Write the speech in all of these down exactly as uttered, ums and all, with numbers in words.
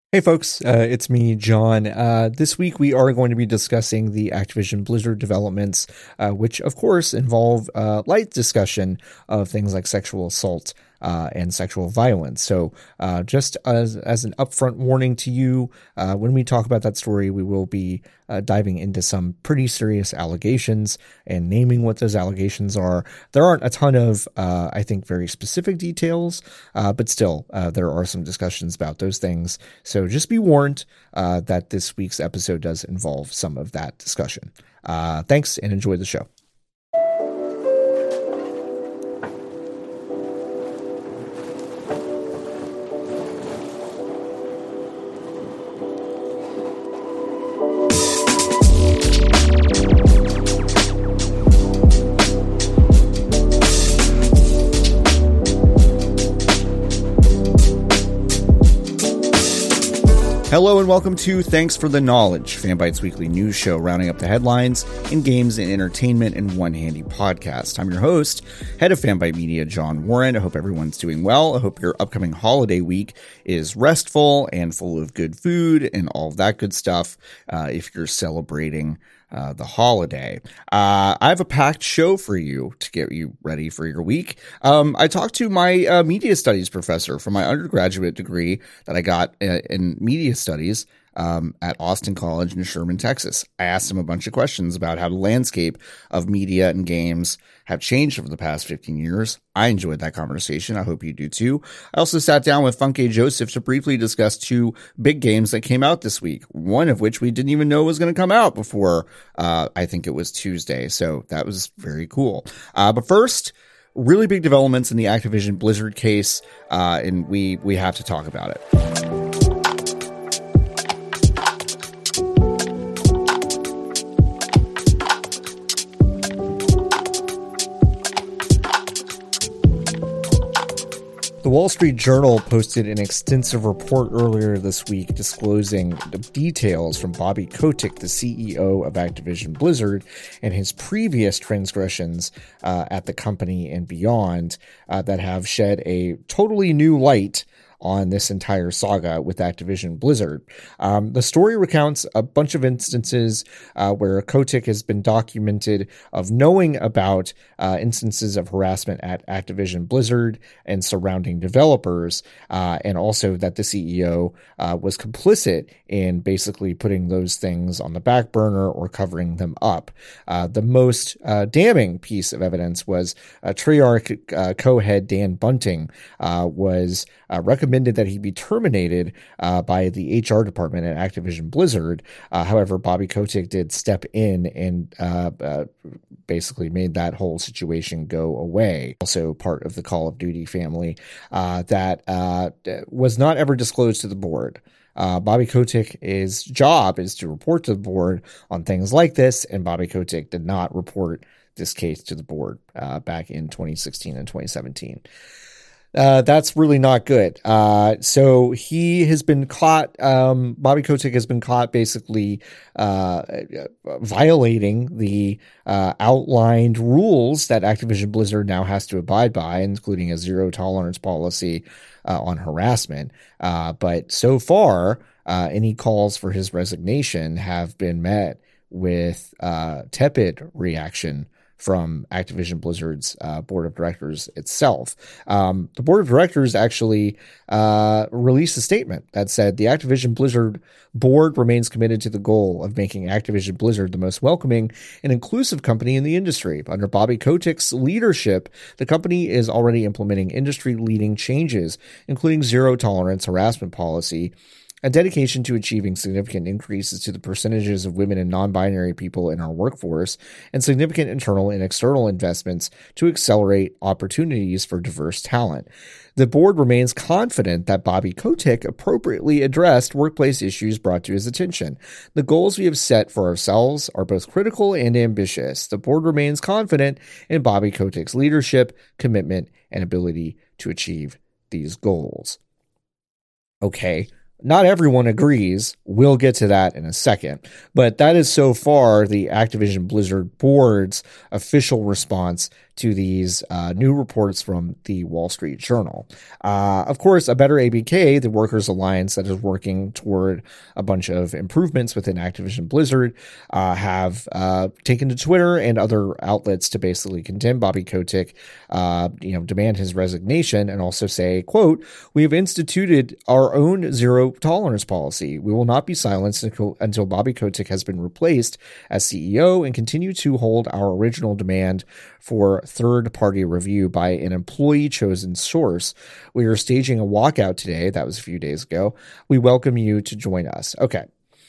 Hey folks, uh, it's me, John. Uh, this week we are going to be discussing the Activision Blizzard developments, uh, which of course involve uh, light discussion of things like sexual assault uh, and sexual violence. So uh, just as, as an upfront warning to you, uh, when we talk about that story, we will be uh, diving into some pretty serious allegations and naming what those allegations are. There aren't a ton of, uh, I think, very specific details, uh, but still, uh, there are some discussions about those things. So just be warned uh, that this week's episode does involve some of that discussion. Uh, thanks and enjoy the show. Hello and welcome to Thanks for the Knowledge, Fanbyte's weekly news show rounding up the headlines in games and entertainment in one handy podcast. I'm your host, head of Fanbyte Media, John Warren. I hope everyone's doing well. I hope your upcoming holiday week is restful and full of good food and all of that good stuff uh, if you're celebrating Uh, the holiday. Uh, I have a packed show for you to get you ready for your week. Um, I talked to my uh, media studies professor from my undergraduate degree that I got uh, in media studies um, at Austin College in Sherman, Texas. I asked him a bunch of questions about how the landscape of media and games have changed over the past fifteen years. I enjoyed that conversation. I hope you do too. I also sat down with Funke Joseph to briefly discuss two big games that came out this week, one of which we didn't even know was going to come out before, uh, I think it was Tuesday. So that was very cool. Uh, but first, really big developments in the Activision Blizzard case, uh, and we, we have to talk about it. The Wall Street Journal posted an extensive report earlier this week disclosing the details from Bobby Kotick, the C E O of Activision Blizzard, and his previous transgressions uh, at the company and beyond uh, that have shed a totally new light on this entire saga with Activision Blizzard. Um, the story recounts a bunch of instances uh, where Kotick has been documented of knowing about uh, instances of harassment at Activision Blizzard and surrounding developers, uh, and also that the C E O uh, was complicit in basically putting those things on the back burner or covering them up. Uh, the most uh, damning piece of evidence was uh, Treyarch uh, co-head Dan Bunting uh, was uh, recommended recommended that he be terminated uh, by the H R department at Activision Blizzard. Uh, however, Bobby Kotick did step in and uh, uh, basically made that whole situation go away. Also part of the Call of Duty family uh, that uh, was not ever disclosed to the board. Uh, Bobby Kotick's job is to report to the board on things like this, and Bobby Kotick did not report this case to the board uh, back in twenty sixteen and twenty seventeen. Uh, that's really not good. Uh, so he has been caught, um, Bobby Kotick has been caught basically, uh, violating the, uh, outlined rules that Activision Blizzard now has to abide by, including a zero tolerance policy, uh, on harassment. Uh, but so far, uh, any calls for his resignation have been met with, uh, tepid reaction from Activision Blizzard's uh, board of directors itself. Um, the board of directors actually uh, released a statement that said the Activision Blizzard board remains committed to the goal of making Activision Blizzard the most welcoming and inclusive company in the industry. Under Bobby Kotick's leadership, the company is already implementing industry-leading changes, including zero-tolerance harassment policy, a dedication to achieving significant increases to the percentages of women and non-binary people in our workforce, and significant internal and external investments to accelerate opportunities for diverse talent. The board remains confident that Bobby Kotick appropriately addressed workplace issues brought to his attention. The goals we have set for ourselves are both critical and ambitious. The board remains confident in Bobby Kotick's leadership, commitment, and ability to achieve these goals. Okay. Not everyone agrees. We'll get to that in a second. But that is so far the Activision Blizzard board's official response to these uh, new reports from the Wall Street Journal. Uh, of course, A Better A B K, the workers' alliance that is working toward a bunch of improvements within Activision Blizzard, uh, have uh, taken to Twitter and other outlets to basically condemn Bobby Kotick, uh, you know, demand his resignation, and also say, quote, "We have instituted our own zero tolerance policy. We will not be silenced until, until Bobby Kotick has been replaced as C E O and continue to hold our original demand for third-party review by an employee-chosen source. We are staging a walkout today." That was a few days ago. "We welcome you to join us." Okay.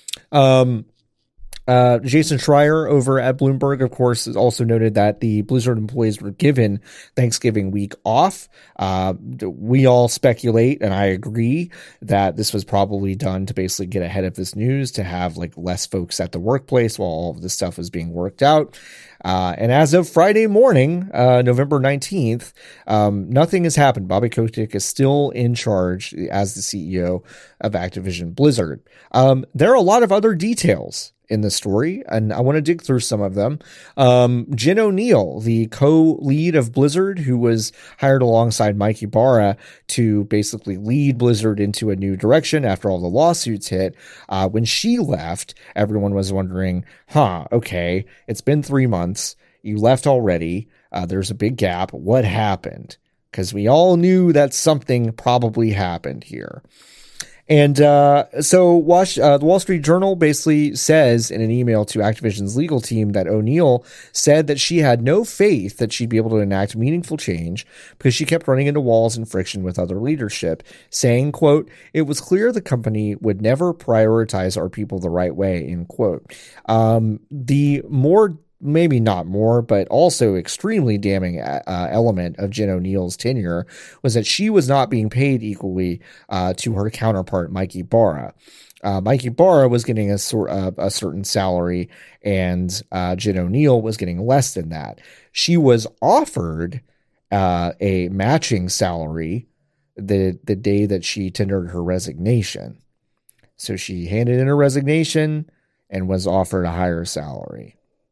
Um, Uh, Jason Schreier over at Bloomberg, of course, has also noted that the Blizzard employees were given Thanksgiving week off. Uh, we all speculate, and I agree, that this was probably done to basically get ahead of this news, to have like less folks at the workplace while all of this stuff was being worked out. Uh, and as of Friday morning, uh, November nineteenth, um, nothing has happened. Bobby Kotick is still in charge as the C E O of Activision Blizzard. Um, there are a lot of other details in the story, and I want to dig through some of them. Um, Jen Oneal, the co-lead of Blizzard, who was hired alongside Mike Ibarra to basically lead Blizzard into a new direction after all the lawsuits hit, uh, when she left, everyone was wondering, huh, okay, it's been three months, you left already, uh, there's a big gap, what happened? Because we all knew that something probably happened here. And uh, so Wash, uh, the Wall Street Journal basically says in an email to Activision's legal team that Oneal said that she had no faith that she'd be able to enact meaningful change because she kept running into walls and friction with other leadership, saying, quote, "It was clear the company would never prioritize our people the right way," end quote. Um, the more maybe not more, but also extremely damning uh, element of Jen Oneal's tenure was that she was not being paid equally uh, to her counterpart, Mike Ibarra. Uh, Mike Ibarra was getting a, sort of a certain salary, and uh, Jen Oneal was getting less than that. She was offered uh, a matching salary the the day that she tendered her resignation. So she handed in her resignation and was offered a higher salary.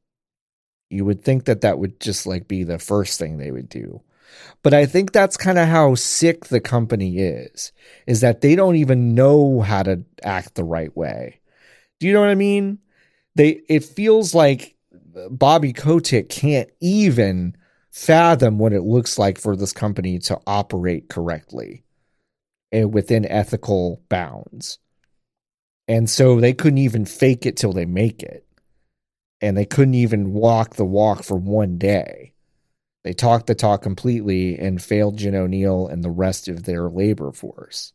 You would think that that would just like be the first thing they would do. But I think that's kind of how sick the company is, is that they don't even know how to act the right way. Do you know what I mean? They, it feels like Bobby Kotick can't even fathom what it looks like for this company to operate correctly and within ethical bounds. And so they couldn't even fake it till they make it. And they couldn't even walk the walk for one day. They talked the talk completely and failed Jen Oneal and the rest of their labor force.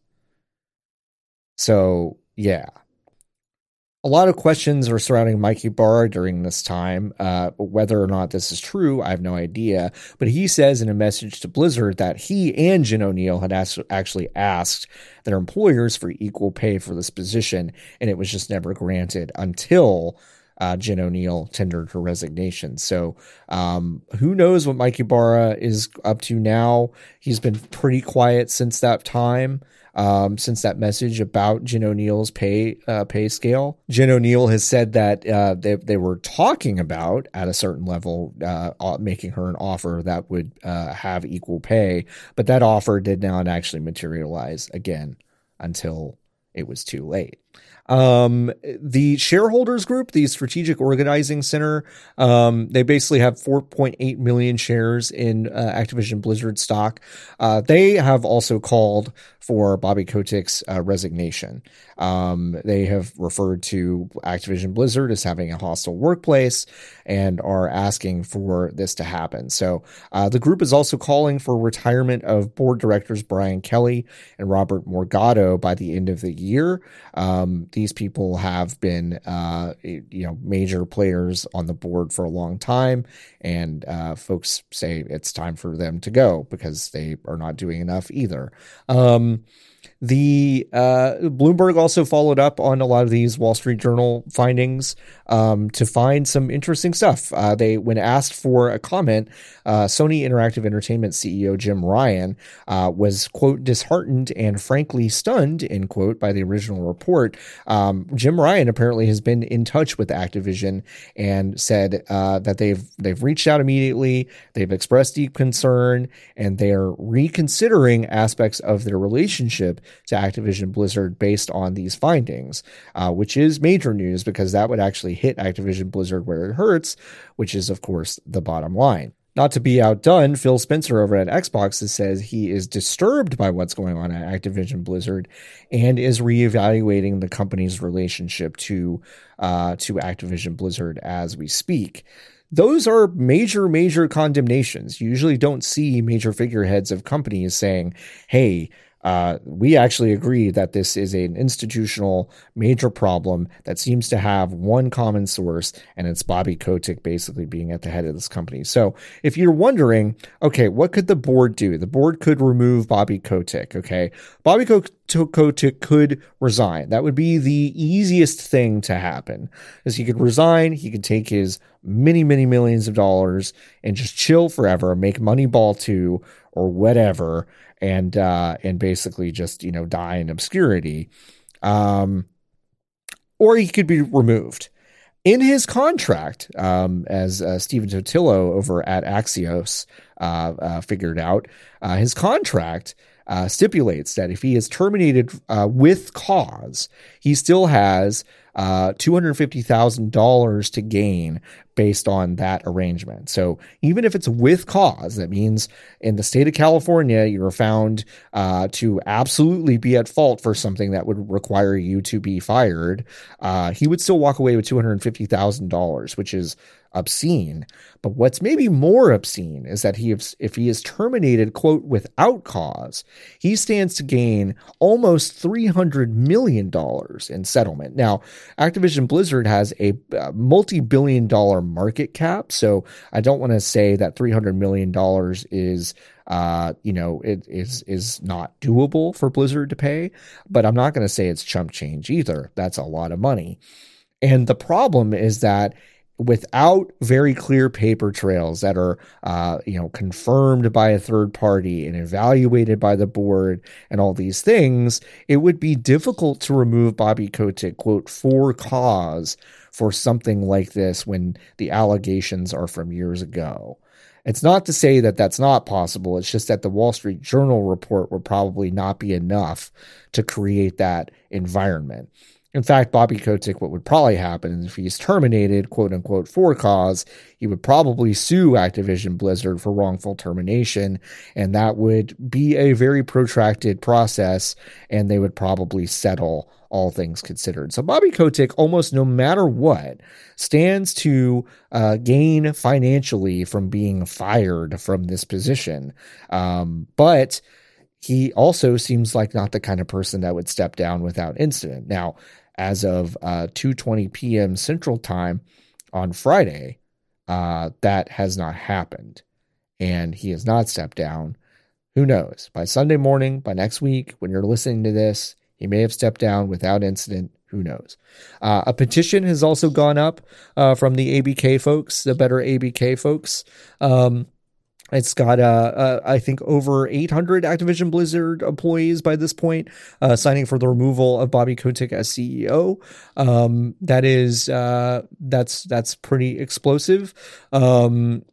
So, yeah. A lot of questions are surrounding Mike Ibarra during this time. Uh, whether or not this is true, I have no idea. But he says in a message to Blizzard that he and Jen Oneal had asked, actually asked their employers for equal pay for this position, and it was just never granted until Uh, Jen Oneal tendered her resignation. So um, who knows what Mike Ibarra is up to now. He's been pretty quiet since that time, um, since that message about Jen Oneal's pay uh, pay scale. Jen Oneal has said that uh, they, they were talking about, at a certain level, uh, making her an offer that would uh, have equal pay, but that offer did not actually materialize again until it was too late. Um, the shareholders group, the Strategic Organizing Center, um, they basically have four point eight million shares in uh, Activision Blizzard stock. Uh, they have also called for Bobby Kotick's uh, resignation. Um, they have referred to Activision Blizzard as having a hostile workplace and are asking for this to happen. So uh, the group is also calling for retirement of board directors Brian Kelly and Robert Morgado by the end of the year. Um, these people have been, uh, you know, major players on the board for a long time, and uh, folks say it's time for them to go because they are not doing enough either. Um, The uh, Bloomberg also followed up on a lot of these Wall Street Journal findings um, to find some interesting stuff. Uh, they, when asked for a comment, uh, Sony Interactive Entertainment C E O Jim Ryan uh, was, quote, disheartened and frankly stunned, end quote, by the original report. Um, Jim Ryan apparently has been in touch with Activision and said uh, that they've they've reached out immediately, they've expressed deep concern, and they are reconsidering aspects of their relationship to Activision Blizzard based on these findings, uh, which is major news because that would actually hit Activision Blizzard where it hurts, which is, of course, the bottom line. Not to be outdone, Phil Spencer over at Xbox says he is disturbed by what's going on at Activision Blizzard and is reevaluating the company's relationship to uh, to Activision Blizzard as we speak. Those are major, major condemnations. You usually don't see major figureheads of companies saying, hey, Uh, we actually agree that this is an institutional major problem that seems to have one common source, and it's Bobby Kotick basically being at the head of this company. So if you're wondering, okay, what could the board do? The board could remove Bobby Kotick, okay? Bobby Kotick could resign. That would be the easiest thing to happen, is he could resign, he could take his many, many millions of dollars and just chill forever, make Moneyball two or whatever, and uh, and basically just, you know, die in obscurity. Um, or he could be removed. In his contract, um, as uh, Stephen Totillo over at Axios uh, uh, figured out, uh, his contract uh, stipulates that if he is terminated uh, with cause, he still has uh, two hundred fifty thousand dollars to gain based on that arrangement. So even if it's with cause, that means in the state of California, you're found uh, to absolutely be at fault for something that would require you to be fired, uh, he would still walk away with two hundred fifty thousand dollars, which is obscene. But what's maybe more obscene is that he, if he is terminated, quote, without cause, he stands to gain almost three hundred million dollars in settlement. Now, Activision Blizzard has a multi-billion dollar market cap, so I don't want to say that three hundred million dollars is uh, you know, it is is not doable for Blizzard to pay, but I'm not going to say it's chump change either. That's a lot of money. And the problem is that without very clear paper trails that are, uh, you know, confirmed by a third party and evaluated by the board and all these things, it would be difficult to remove Bobby Kotick, quote, for cause for something like this when the allegations are from years ago. It's not to say that that's not possible. It's just that the Wall Street Journal report would probably not be enough to create that environment. In fact, Bobby Kotick, what would probably happen is if he's terminated, quote unquote, for cause, he would probably sue Activision Blizzard for wrongful termination, and that would be a very protracted process, and they would probably settle, all things considered. So Bobby Kotick, almost no matter what, stands to uh, gain financially from being fired from this position. Um, but he also seems like not the kind of person that would step down without incident. Now, as of uh, two twenty p.m. Central Time on Friday, uh, that has not happened, and he has not stepped down. Who knows? By Sunday morning, by next week, when you're listening to this, he may have stepped down without incident. Who knows? Uh, a petition has also gone up uh, from the A B K folks, the Better A B K folks. Um, It's got, uh, uh, I think, over eight hundred Activision Blizzard employees by this point uh, signing for the removal of Bobby Kotick as C E O. Um, that is, uh, that's that's pretty explosive. Um,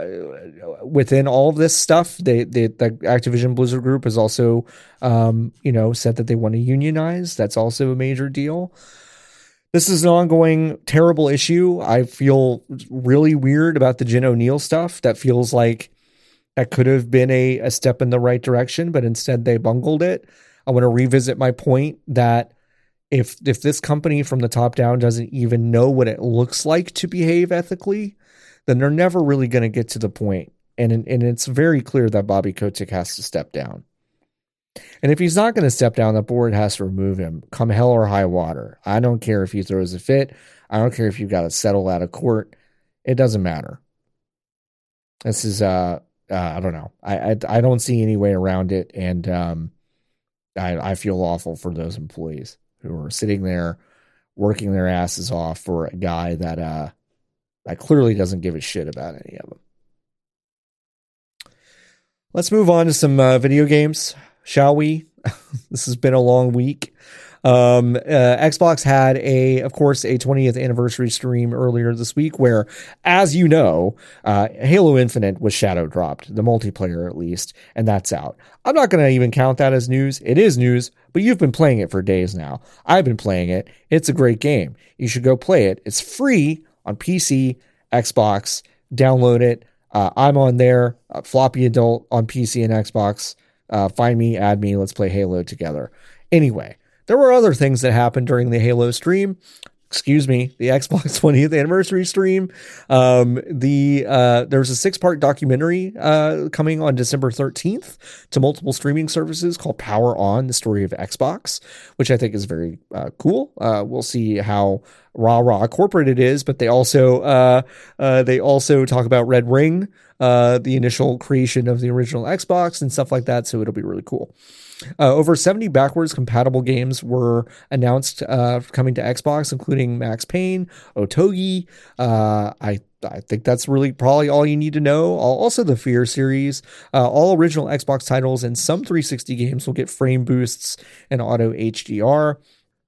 uh, within all of this stuff, they, they, the Activision Blizzard Group has also, um, you know, said that they want to unionize. That's also a major deal. This is an ongoing terrible issue. I feel really weird about the Jen O'Neill stuff. That feels like that could have been a, a step in the right direction, but instead they bungled it. I want to revisit my point that if if this company from the top down doesn't even know what it looks like to behave ethically, then they're never really going to get to the point. And, and it's very clear that Bobby Kotick has to step down. And if he's not going to step down, the board has to remove him, come hell or high water. I don't care if he throws a fit. I don't care if you've got to settle out of court. It doesn't matter. This is... uh. Uh, I don't know. I, I I don't see any way around it, and um, I, I feel awful for those employees who are sitting there working their asses off for a guy that uh, that clearly doesn't give a shit about any of them. Let's move on to some uh, video games, shall we? This has been a long week. Um, uh, Xbox had a, of course, a twentieth anniversary stream earlier this week where, as you know, uh, Halo Infinite was shadow dropped, the multiplayer at least, and that's out. I'm not going to even count that as news. It is news, but you've been playing it for days now. I've been playing it. It's a great game. You should go play it. It's free on P C, Xbox. Download it. Uh, I'm on there, uh, Floppy Adult on P C and Xbox. Uh, find me, add me. Let's play Halo together. Anyway. There were other things that happened during the Halo stream. Excuse me, the Xbox twentieth anniversary stream. Um, the uh, there's a six-part documentary uh, coming on December thirteenth to multiple streaming services called Power On, the story of Xbox, which I think is very uh, cool. Uh, we'll see how rah rah corporate it is, but they also uh, uh, they also talk about Red Ring, uh, the initial creation of the original Xbox and stuff like that. So it'll be really cool. Uh, over seventy backwards compatible games were announced uh, coming to Xbox, including Max Payne, Otogi. Uh, I I think that's really probably all you need to know. Also, the Fear series, uh, all original Xbox titles and some three sixty games will get frame boosts and auto H D R.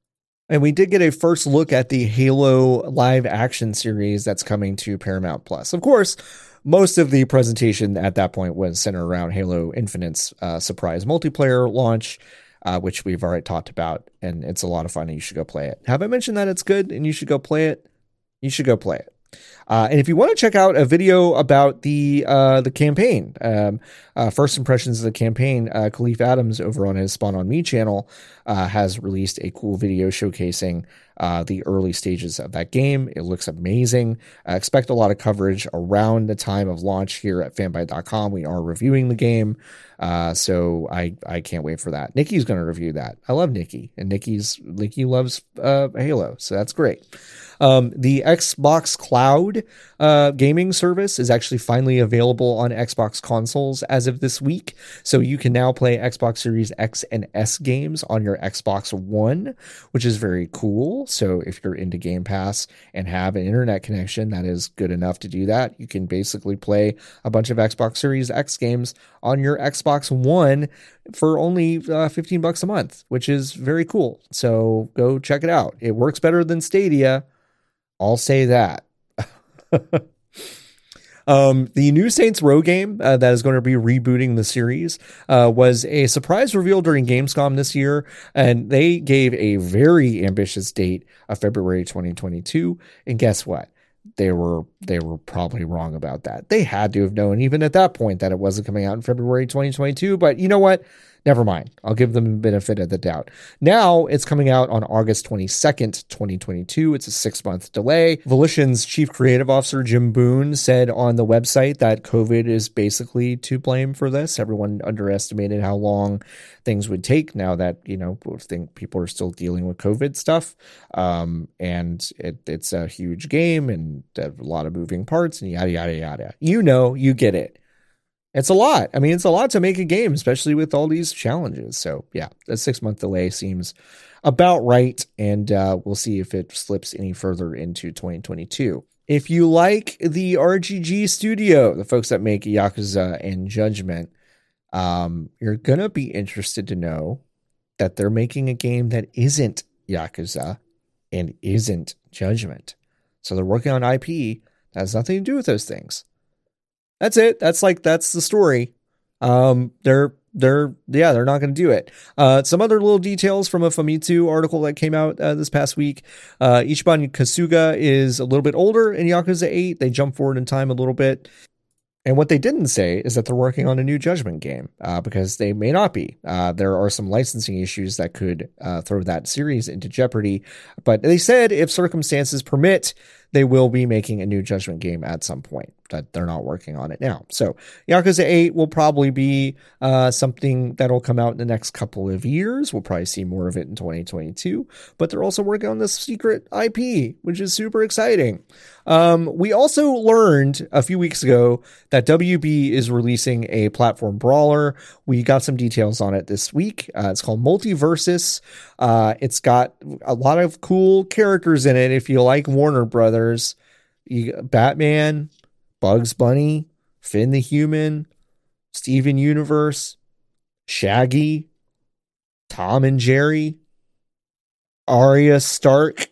And we did get a first look at the Halo live action series that's coming to Paramount Plus. Of course, most of the presentation at that point was centered around Halo Infinite's uh, surprise multiplayer launch, uh, which we've already talked about, and it's a lot of fun, and you should go play it. Have I mentioned that it's good, and you should go play it? You should go play it. Uh, and if you want to check out a video about the uh, the campaign, um, uh, first impressions of the campaign, uh, Khalif Adams over on his Spawn on Me channel uh, has released a cool video showcasing uh, the early stages of that game. It looks amazing. I expect a lot of coverage around the time of launch here at fanbyte dot com. We are reviewing the game, uh, so I I can't wait for that. Nikki's going to review that. I love Nikki, and Nikki's Nikki loves uh, Halo, so that's great. Um, the Xbox Cloud uh, gaming service is actually finally available on Xbox consoles as of this week. So you can now play Xbox Series X and S games on your Xbox One, which is very cool. So if you're into Game Pass and have an internet connection that is good enough to do that, you can basically play a bunch of Xbox Series X games on your Xbox One for only uh, fifteen bucks a month, which is very cool. So go check it out. It works better than Stadia. I'll say that. um, the new Saints Row game uh, that is going to be rebooting the series uh, was a surprise reveal during Gamescom this year, and they gave a very ambitious date of February twenty twenty-two. And guess what? They were they were probably wrong about that. They had to have known even at that point that it wasn't coming out in February twenty twenty-two. But you know what? Never mind. I'll give them the benefit of the doubt. Now it's coming out on August twenty-second, twenty twenty-two. It's a six-month delay. Volition's chief creative officer, Jim Boone, said on the website that COVID is basically to blame for this. Everyone underestimated how long things would take now that, you know, I think people are still dealing with COVID stuff. Um, and it, it's a huge game and a lot of moving parts and yada, yada, yada. You know, you get it. It's a lot. I mean, it's a lot to make a game, especially with all these challenges. So yeah, a six month delay seems about right. And uh, we'll see if it slips any further into twenty twenty-two. If you like the R G G studio, the folks that make Yakuza and Judgment, um, you're going to be interested to know that they're making a game that isn't Yakuza and isn't Judgment. So they're working on I P that has nothing to do with those things. That's it. That's like, that's the story. Um, they're, they're, yeah, they're not going to do it. Uh, some other little details from a Famitsu article that came out uh, this past week. Uh, Ichiban Kasuga is a little bit older in Yakuza eight. They jump forward in time a little bit. And what they didn't say is that they're working on a new Judgment game, uh, because they may not be. Uh, there are some licensing issues that could uh, throw that series into jeopardy. But they said if circumstances permit, they will be making a new Judgment game at some point. that they're not working on it now. So Yakuza eight will probably be uh, something that'll come out in the next couple of years. We'll probably see more of it in twenty twenty-two, but they're also working on this secret I P, which is super exciting. Um, we also learned a few weeks ago that W B is releasing a platform brawler. We got some details on it this week. Uh, it's called Multiversus. Uh, it's got a lot of cool characters in it. If you like Warner Brothers, you Batman, Bugs Bunny, Finn the Human, Steven Universe, Shaggy, Tom and Jerry, Arya Stark.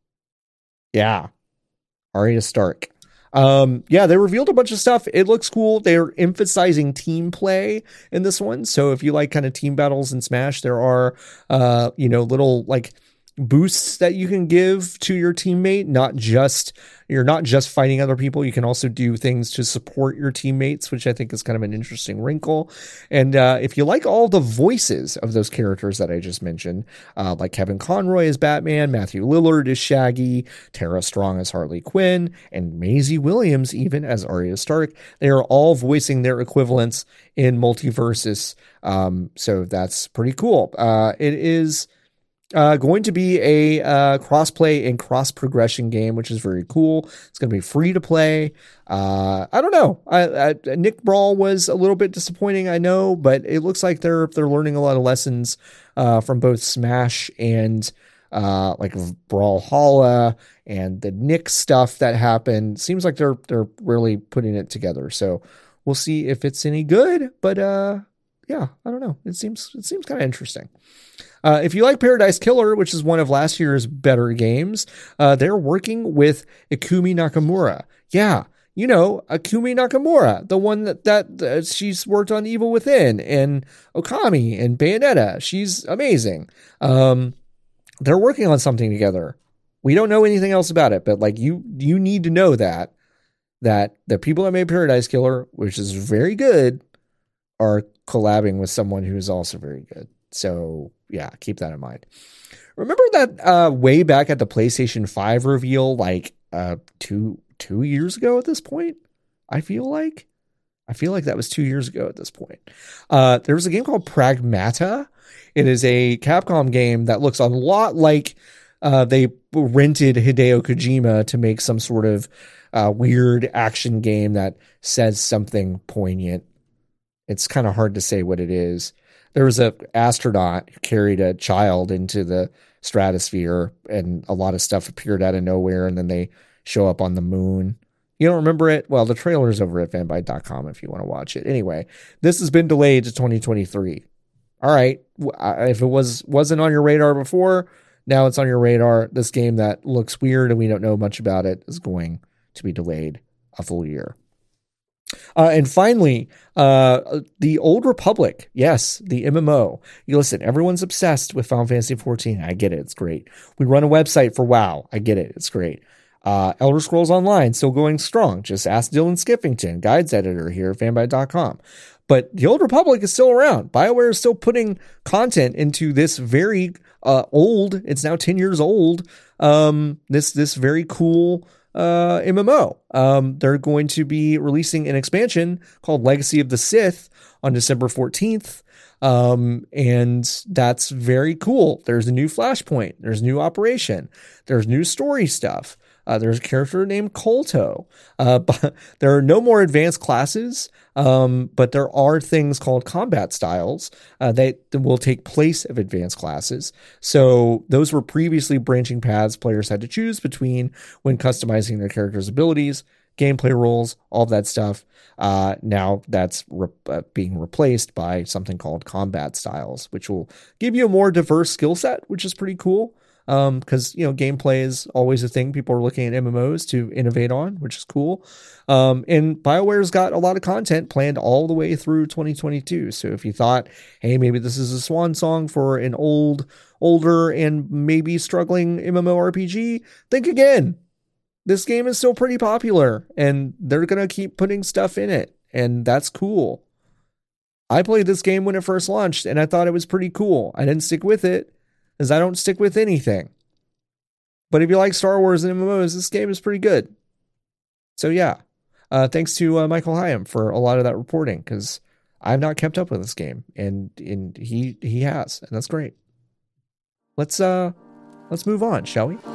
Yeah. Arya Stark. Um, yeah, they revealed a bunch of stuff. It looks cool. They're emphasizing team play in this one. So if you like kind of team battles in Smash, there are, uh, you know, little like boosts that you can give to your teammate. Not just, you're not just fighting other people. You can also do things to support your teammates, which I think is kind of an interesting wrinkle. And uh, if you like all the voices of those characters that I just mentioned, uh, like Kevin Conroy as Batman, Matthew Lillard as Shaggy, Tara Strong as Harley Quinn, and Maisie Williams even as Arya Stark, they are all voicing their equivalents in Multiversus. Um, so that's pretty cool. Uh, it is Uh, going to be a uh, cross-play and cross-progression game, which is very cool. It's going to be free to play. Uh, I don't know. I, I, Nick Brawl was a little bit disappointing, I know, but it looks like they're they're learning a lot of lessons uh, from both Smash and uh, like Brawlhalla and the Nick stuff that happened. Seems like they're they're really putting it together. So we'll see if it's any good. But uh, yeah, I don't know. It seems it seems kind of interesting. Uh, if you like Paradise Killer, which is one of last year's better games, uh, they're working with Ikumi Nakamura. Yeah, you know, Ikumi Nakamura, the one that, that uh, she's worked on Evil Within and Okami and Bayonetta. She's amazing. Um, they're working on something together. We don't know anything else about it, but like you, you need to know that, that the people that made Paradise Killer, which is very good, are collabing with someone who is also very good. So yeah, keep that in mind. Remember that uh, way back at the PlayStation five reveal, like uh, two two years ago at this point? I feel like I feel like that was two years ago at this point. Uh, there was a game called Pragmata. It is a Capcom game that looks a lot like uh, they rented Hideo Kojima to make some sort of uh, weird action game that says something poignant. It's kind of hard to say what it is. There was a astronaut who carried a child into the stratosphere, and a lot of stuff appeared out of nowhere, and then they show up on the moon. You don't remember it? Well, the trailer's over at fanbyte dot com if you want to watch it. Anyway, this has been delayed to twenty twenty-three. All right. If it was, wasn't on your radar before, now it's on your radar. This game that looks weird and we don't know much about it is going to be delayed a full year. Uh, and finally, uh, the Old Republic. Yes, the M M O. You listen, everyone's obsessed with Final Fantasy fourteen. I get it. It's great. We run a website for WoW. I get it. It's great. Uh, Elder Scrolls Online still going strong. Just ask Dylan Skiffington, guides editor here at fanbyte dot com. But the Old Republic is still around. BioWare is still putting content into this very uh, old, it's now ten years old, um, this this very cool uh, M M O. Um, they're going to be releasing an expansion called Legacy of the Sith on December fourteenth. Um, and that's very cool. There's a new Flashpoint. There's new Operation. There's new story stuff. Uh, there's a character named Kolto. Uh, but there are no more advanced classes, um, but there are things called combat styles uh, that will take place of advanced classes. So those were previously branching paths players had to choose between when customizing their character's abilities, gameplay rules, all of that stuff. Uh, now that's re- uh, being replaced by something called combat styles, which will give you a more diverse skill set, which is pretty cool. Um, because, you know, gameplay is always a thing people are looking at M M Os to innovate on, which is cool. Um, and BioWare's got a lot of content planned all the way through twenty twenty-two. So if you thought, hey, maybe this is a swan song for an old, older and maybe struggling MMORPG, think again. This game is still pretty popular and they're going to keep putting stuff in it. And that's cool. I played this game when it first launched and I thought it was pretty cool. I didn't stick with it, because I don't stick with anything. But if you like Star Wars and M M Os, this game is pretty good. So yeah. Uh, thanks to uh, Michael Hyam for a lot of that reporting, because I've not kept up with this game, and and he he has, and that's great. Let's uh let's move on, shall we?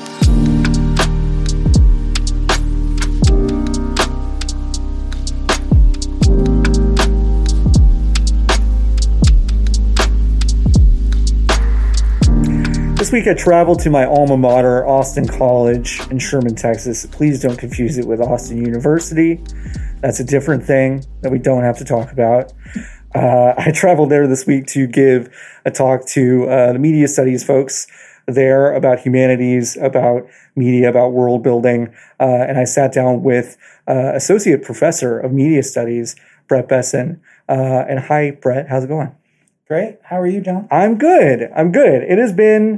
This week I traveled to my alma mater, Austin College in Sherman, Texas. Please don't confuse it with Austin University. That's a different thing that we don't have to talk about. Uh, I traveled there this week to give a talk to uh, the media studies folks there about humanities, about media, about world building. Uh, and I sat down with uh, Associate Professor of Media Studies, Brett Besson. Uh, and hi, Brett. How's it going? Great. How are you, John? I'm good. I'm good. It has been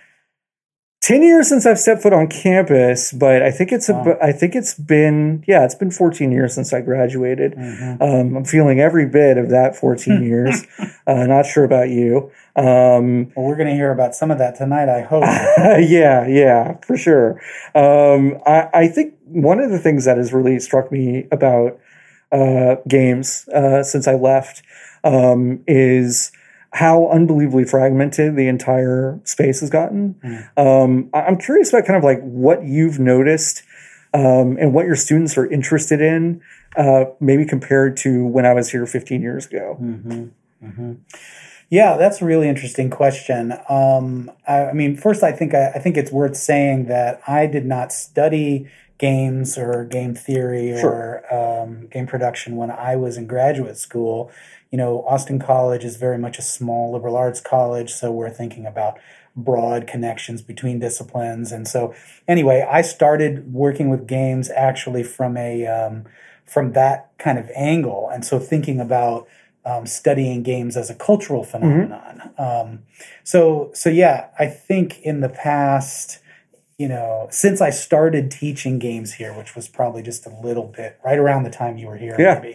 ten years since I've stepped foot on campus, but I think it's a, wow. I think it's been, yeah, it's been fourteen years since I graduated. Mm-hmm. Um, I'm feeling every bit of that fourteen years. Uh, not sure about you. Um, well, we're going to hear about some of that tonight, I hope. yeah, yeah, for sure. Um, I, I think one of the things that has really struck me about uh, games uh, since I left um, is how unbelievably fragmented the entire space has gotten. Mm. Um, I'm curious about kind of like what you've noticed um, and what your students are interested in, uh, maybe compared to when I was here fifteen years ago. Mm-hmm. Mm-hmm. Yeah, that's a really interesting question. Um, I, I mean, first, I think I, I think it's worth saying that I did not study games or game theory sure. or um, game production when I was in graduate school. You know, Austin College is very much a small liberal arts college, so we're thinking about broad connections between disciplines. And so, anyway, I started working with games actually from a um, from that kind of angle, and so thinking about um, studying games as a cultural phenomenon. Mm-hmm. Um, so, so yeah, I think in the past, you know, since I started teaching games here, which was probably just a little bit right around the time you were here, yeah. maybe.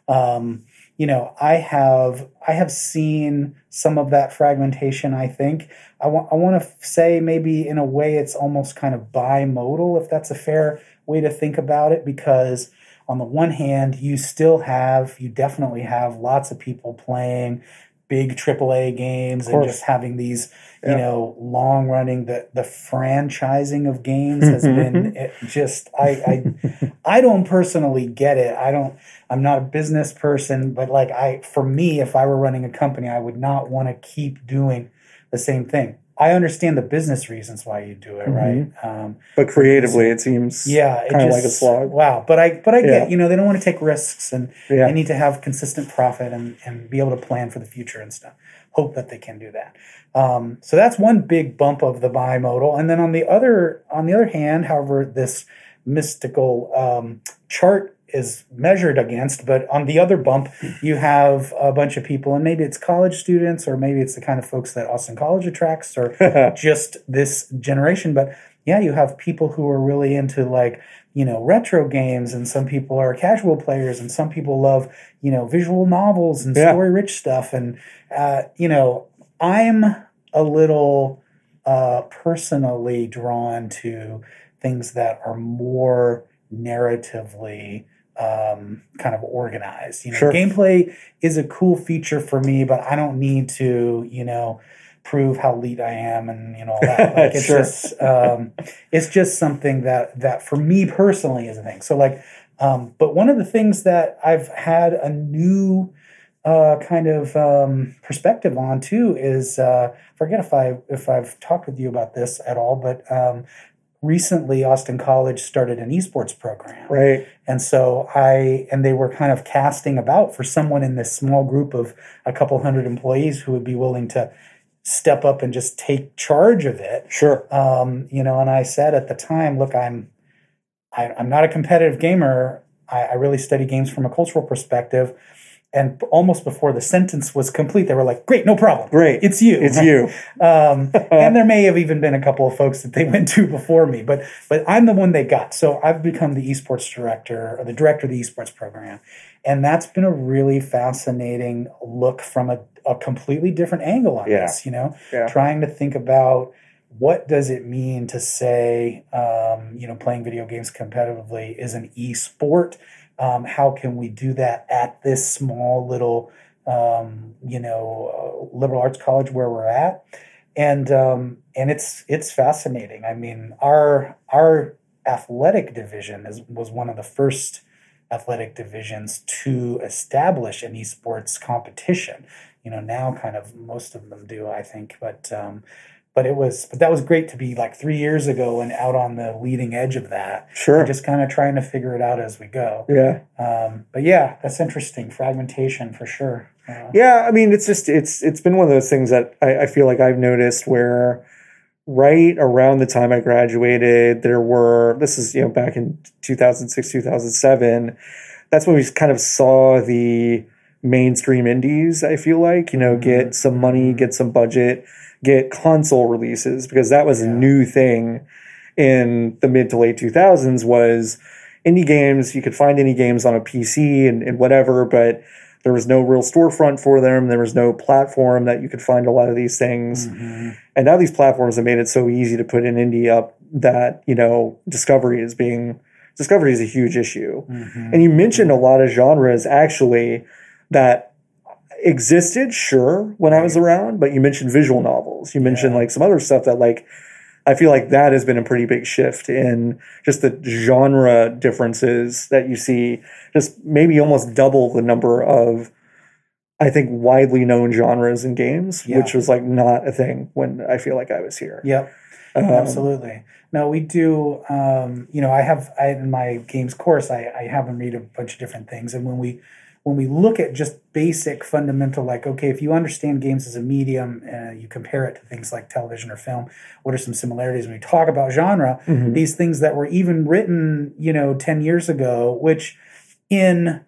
Um, You know, I have I have seen some of that fragmentation, I think. I want I want to say maybe in a way it's almost kind of bimodal, if that's a fair way to think about it, because on the one hand, you still have, you definitely have lots of people playing big triple A games and just having these, you yeah. know, long running, the, the franchising of games has been it just, I, I, I don't personally get it. I don't, I'm not a business person, but like I, for me, if I were running a company, I would not want to keep doing the same thing. I understand the business reasons why you do it, mm-hmm. right? Um, but creatively, it seems yeah, kind of like a slog. Wow, but I but I yeah. get, you know, they don't want to take risks, and yeah. they need to have consistent profit and, and be able to plan for the future and stuff. Hope that they can do that. Um, so that's one big bump of the bimodal. And then on the other on the other hand, however, this mystical um, chart is measured against, but on the other bump, you have a bunch of people, and maybe it's college students, or maybe it's the kind of folks that Austin College attracts, or just this generation. But yeah, you have people who are really into like, you know, retro games, and some people are casual players, and some people love, you know, visual novels and yeah. story-rich stuff. And, uh, you know, I'm a little uh, personally drawn to things that are more narratively um, kind of organized. You know, sure. gameplay is a cool feature for me, but I don't need to, you know, prove how elite I am and, you know, all that. Like it's sure. just, um, it's just something that, that for me personally is a thing. So like, um, but one of the things that I've had a new, uh, kind of, um, perspective on too is, uh, forget if I, if I've talked with you about this at all, but, um, recently Austin College started an esports program. Right. And so I, and they were kind of casting about for someone in this small group of a couple hundred employees who would be willing to step up and just take charge of it. Sure. Um, you know, and I said at the time, look, I'm, I, I'm not a competitive gamer. I, I really study games from a cultural perspective. And almost before the sentence was complete, they were like, great, no problem. Great. It's you. It's you. um, and there may have even been a couple of folks that they went to before me, but but I'm the one they got. So I've become the esports director, or the director of the esports program. And that's been a really fascinating look from a, a completely different angle on yeah. this, you know, yeah. trying to think about what does it mean to say, um, you know, playing video games competitively is an e-sport? Um, how can we do that at this small little, um, you know, uh, liberal arts college where we're at? And um, and it's it's fascinating. I mean, our our athletic division is was one of the first athletic divisions to establish an esports competition. You know, now kind of most of them do, I think, but um, but it was but that was great to be like three years ago and out on the leading edge of that. Sure. Just kind of trying to figure it out as we go. Yeah. Um, but yeah, that's interesting. Fragmentation for sure. Uh, Yeah, I mean, it's just it's it's been one of those things that I, I feel like I've noticed where right around the time I graduated, there were this is you know back in two thousand six, two thousand seven. That's when we kind of saw the mainstream indies. I feel like you know get some money, get some budget, get console releases because that was Yeah. a new thing in the mid to late two thousands. Was indie games you could find indie games on a P C and, and whatever, but there was no real storefront for them. There was no platform that you could find a lot of these things. Mm-hmm. And now these platforms have made it so easy to put an indie up that, you know, discovery is being, discovery is a huge issue. Mm-hmm. And you mentioned a lot of genres actually that existed, sure, when I was around, but you mentioned visual novels. You mentioned Yeah. like some other stuff that like, I feel like that has been a pretty big shift in just the genre differences that you see, just maybe almost double the number of, I think, widely known genres in games, Yeah. which was like not a thing when I feel like I was here. Yep. Um, Absolutely. No, we do. Um, you know, I have I, in my games course, I, I have them read a bunch of different things, and when we when we look at just basic fundamental, like, okay, if you understand games as a medium, uh, you compare it to things like television or film, what are some similarities? When we talk about genre, Mhm. these things that were even written, you know, ten years ago, which in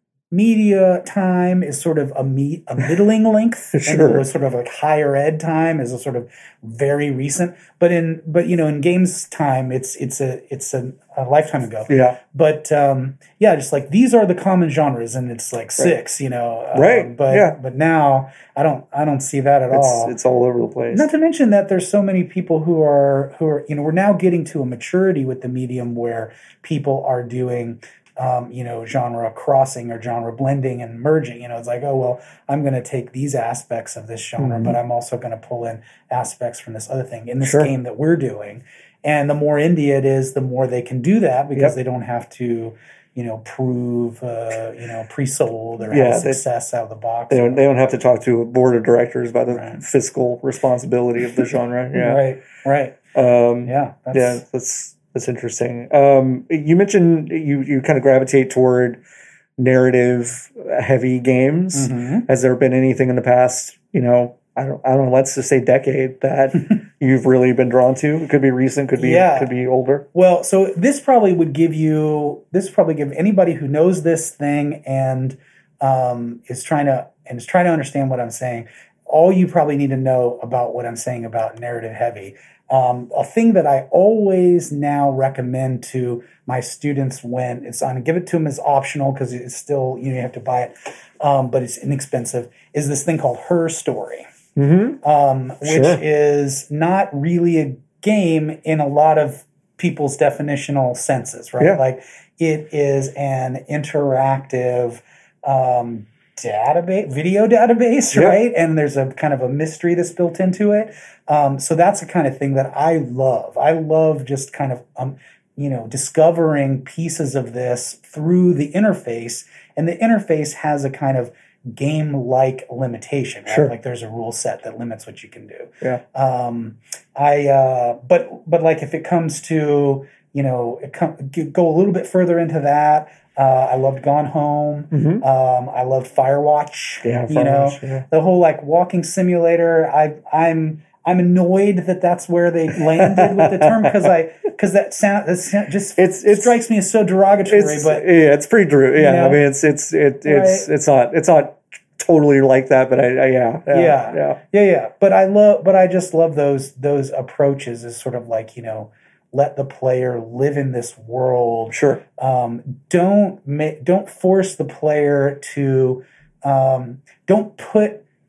media time is sort of a me- a middling length, and Sure. it was sort of like higher ed time is a sort of very recent. But in but you know in games time, it's it's a it's a, a lifetime ago. Yeah. But um, yeah, just like these are the common genres, and it's like six, you know. Um, Right, But yeah. but now I don't I don't see that at It's, all. it's all over the place. Not to mention that there's so many people who are who are you know we're now getting to a maturity with the medium where people are doing um, you know genre crossing or genre blending and merging. You know, it's like, oh well, I'm going to take these aspects of this genre, Mhm. but I'm also going to pull in aspects from this other thing in this Sure. game that we're doing. And the more indie it is, the more they can do that because Yep. they don't have to you know prove uh, you know pre-sold or Yeah, have they- success out of the box. They don't, they don't have to talk to a board of directors about the Right. fiscal responsibility of the genre. Yeah. Right. Right. Um, Yeah. That's, yeah, that's that's interesting. Um, you mentioned you you kind of gravitate toward narrative heavy games. Mhm. Has there been anything in the past, you know, I don't I don't know, let's just say decade that you've really been drawn to? It could be recent, could be Yeah. could be older. Well, so this probably would give you this would probably give anybody who knows this thing and um, is trying to and is trying to understand what I'm saying. All you probably need to know about what I'm saying about narrative heavy. Um, a thing that I always now recommend to my students when it's on, give it to them as optional because it's still you know you have to buy it, um, but it's inexpensive. Is this thing called Her Story? Mm-hmm. um, which Sure. is not really a game in a lot of people's definitional senses, right? Yeah. Like it is an interactive um, database, video database, Yeah. right? And there's a kind of a mystery that's built into it. Um, so that's the kind of thing that I love. I love just kind of, um, you know, discovering pieces of this through the interface. And the interface has a kind of game-like limitation, right? Sure. Like there's a rule set that limits what you can do. Yeah. Um, I, uh, but, but like if it comes to, you know, it com- go a little bit further into that, uh, I loved Gone Home. Mm-hmm. Um, I loved Firewatch. Yeah, you know, Firewatch, yeah. the whole like walking simulator. I, I'm, I'm annoyed that that's where they landed with the term because I, because that sound, that sound just It's- it's- strikes me as so derogatory. It's, but yeah, it's pretty true. Yeah, you know? I mean, it's it's it, it's Right. it's not it's not totally like that, but I, I yeah, yeah, Yeah. yeah, Yeah, yeah. But I love, but I just love those those approaches as sort of like, you know, let the player live in this world. sure, Um, don't ma- don't force the player to um, don't put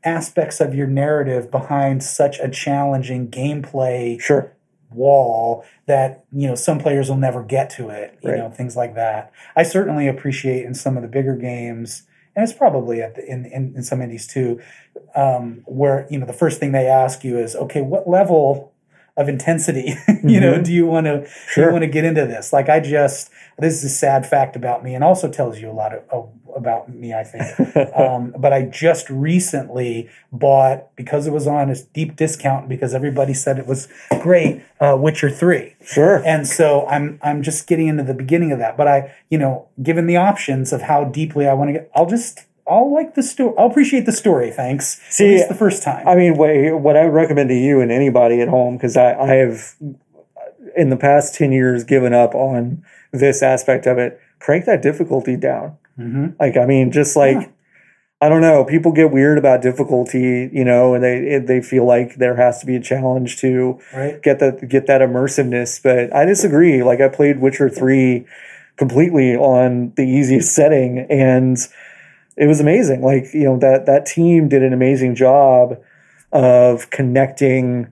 aspects of your narrative behind such a challenging gameplay Sure. wall that, you know, some players will never get to it, you Right. know, things like that. I certainly appreciate in some of the bigger games, and it's probably at the, in, in, in some indies too, um, where, you know, the first thing they ask you is, okay, what level of intensity, you know, Mhm. do you want to, do Sure. you want to get into this? Like I just, this is a sad fact about me and also tells you a lot of, of about me, I think. um, but I just recently bought, because it was on a deep discount, because everybody said it was great, uh, Witcher three. Sure. And so I'm I'm just getting into the beginning of that. But I, you know, given the options of how deeply I want to get, I'll just I'll like the story. I'll appreciate the story. Thanks. See, At least the first time. I mean, what, what I would recommend to you and anybody at home, because I, I have in the past ten years given up on this aspect of it, crank that difficulty down. mm-hmm. Like, I mean, just like, Yeah. I don't know, people get weird about difficulty, you know, and they they feel like there has to be a challenge to Right. get that get that immersiveness. But I disagree. Like, I played Witcher three completely on the easiest setting, and it was amazing. Like, you know, that that team did an amazing job of connecting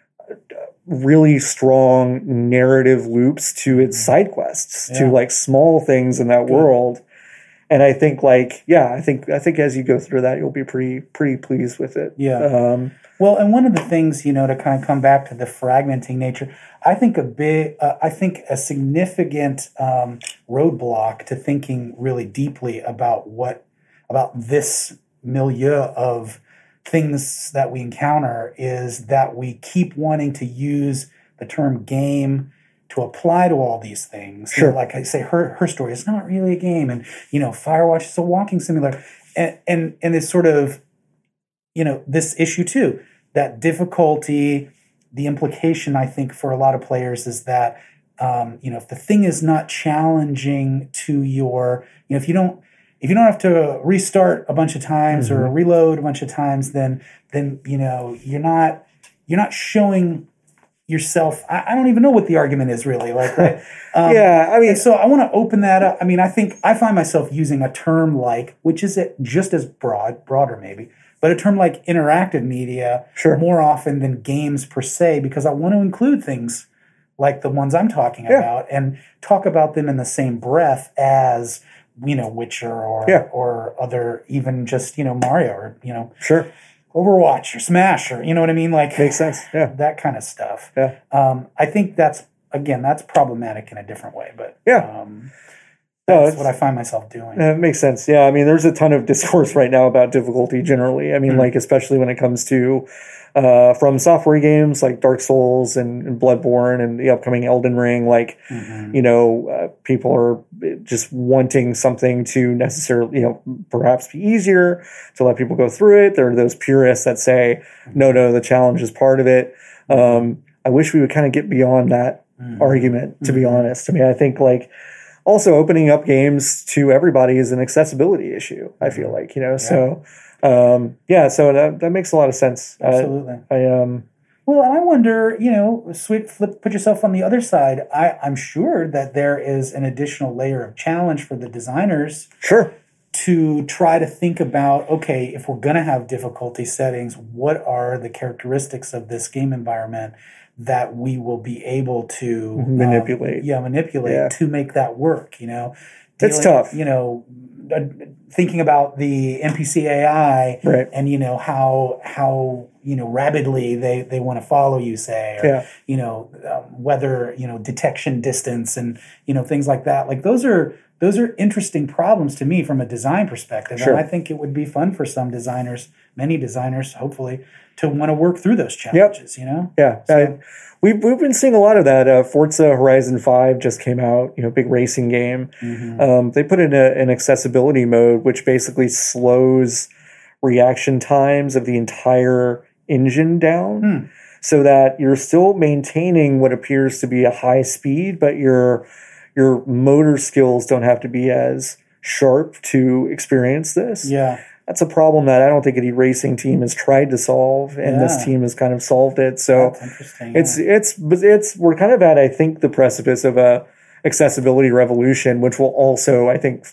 really strong narrative loops to its side quests, to Yeah. like small things in that Good. world. And I think like, yeah, I think I think as you go through that, you'll be pretty pretty pleased with it. Yeah. Um, Well, and one of the things, you know, to kind of come back to the fragmenting nature, I think a big, uh, I think a significant um, roadblock to thinking really deeply about what, about this milieu of things that we encounter is that we keep wanting to use the term game to apply to all these things. You know, Sure. like I say, her her story is not really a game, and you know, Firewatch is a walking simulator, and and and it's sort of, you know, this issue too, that difficulty. The implication, I think, for a lot of players is that um, you know, if the thing is not challenging to your, you know, if you don't if you don't have to restart a bunch of times or Mhm. reload a bunch of times, then then you know you're not you're not showing yourself. I, I don't even know what the argument is really like. Right? Um, yeah, I mean, and so I want to open that up. I mean, I think I find myself using a term like, which is it just as broad, broader maybe, but a term like interactive media Sure. more often than games per se, because I want to include things like the ones I'm talking Yeah. about and talk about them in the same breath as, you know, Witcher or Yeah. or other, even just, you know, Mario or, you know, sure, Overwatch or Smash or, you know what I mean? Like makes sense. Yeah, that kind of stuff. Yeah. Um, I think that's, again, that's problematic in a different way, but Yeah. um, No, that's it's- what I find myself doing. that makes sense. Yeah, I mean, there's a ton of discourse right now about difficulty generally. I mean, Mhm. like especially when it comes to uh, from software games like Dark Souls and, and Bloodborne and the upcoming Elden Ring. Like, Mhm. you know, uh, people are just wanting something to necessarily, you know, perhaps be easier to let people go through it. There are those purists that say, no, no, the challenge is part of it. Um, I wish we would kind of get beyond that Mhm. argument, to be Mhm. honest. I mean, I think like also opening up games to everybody is an accessibility issue, I feel like, you know, so um, yeah, so that, that makes a lot of sense. Absolutely. I, I um, Well, and I wonder, you know, sweet flip, put yourself on the other side. I, I'm sure that there is an additional layer of challenge for the designers sure. to try to think about, okay, if we're going to have difficulty settings, what are the characteristics of this game environment that we will be able to um, Manipulate. yeah, manipulate Yeah. to make that work, you know? It's Dealing- tough. You know, uh, thinking about the N P C A I Right. and, you know, how, how, you know, rapidly they, they want to follow you, say, or, Yeah. you know, um, whether, you know, detection distance and, you know, things like that. Like those are, those are interesting problems to me from a design perspective. Sure. And I think it would be fun for some designers, many designers, hopefully, to want to work through those challenges, you know? Yeah. So- I, we've, we've been seeing a lot of that. Uh, Forza Horizon five just came out, you know, big racing game. Mhm. Um, they put in a, an accessibility mode, which basically slows reaction times of the entire engine down Hmm. so that you're still maintaining what appears to be a high speed, but your your motor skills don't have to be as sharp to experience this. Yeah. That's a problem that I don't think any racing team has tried to solve, and this Yeah. team has kind of solved it. So That's interesting. it's yeah. it's but it's we're kind of at, I think, the precipice of a accessibility revolution, which will also, I think,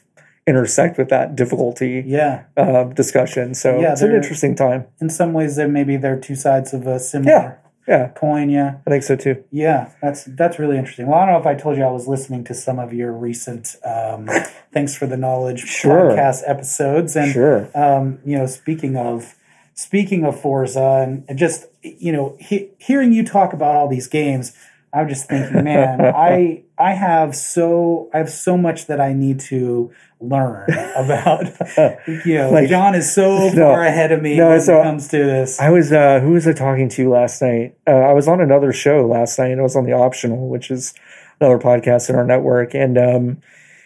intersect with that difficulty Yeah. uh, discussion. So Yeah, it's an they're- interesting time. In some ways, there maybe they're two sides of a similar Yeah. Yeah, coin. Yeah. I think so too. Yeah, that's that's really interesting. Well, I don't know if I told you I was listening to some of your recent um, Thanks for the Knowledge Sure. podcast episodes, and Sure. um, you know, speaking of speaking of Forza, and, and just you know, he, hearing you talk about all these games, I'm just thinking, man, I I have so I have so much that I need to learn about. You know, Like, John is so no, far ahead of me no, when so it comes to this. I was, uh, who was I talking to last night? Uh, I was on another show last night. I was on The Optional, which is another podcast in our network. And um,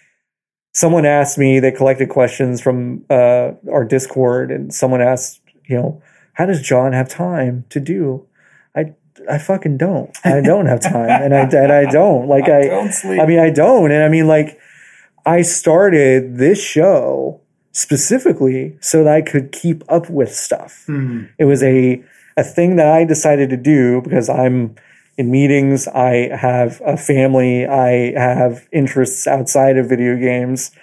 someone asked me, they collected questions from uh, our Discord, and someone asked, you know, how does John have time to do? I, I fucking don't. I don't have time. And I, and I don't. Like, I, Don't sleep. I mean, I don't. And I mean, like, I started this show specifically so that I could keep up with stuff. Hmm. It was a a thing that I decided to do because I'm in meetings, I have a family, I have interests outside of video games.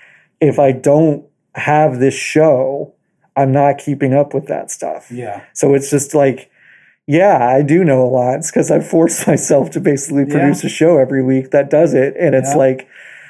If I don't have this show, I'm not keeping up with that stuff. Yeah. So it's just like, yeah, I do know a lot. It's because I forced myself to basically produce Yeah. a show every week that does it. And it's Yeah. like,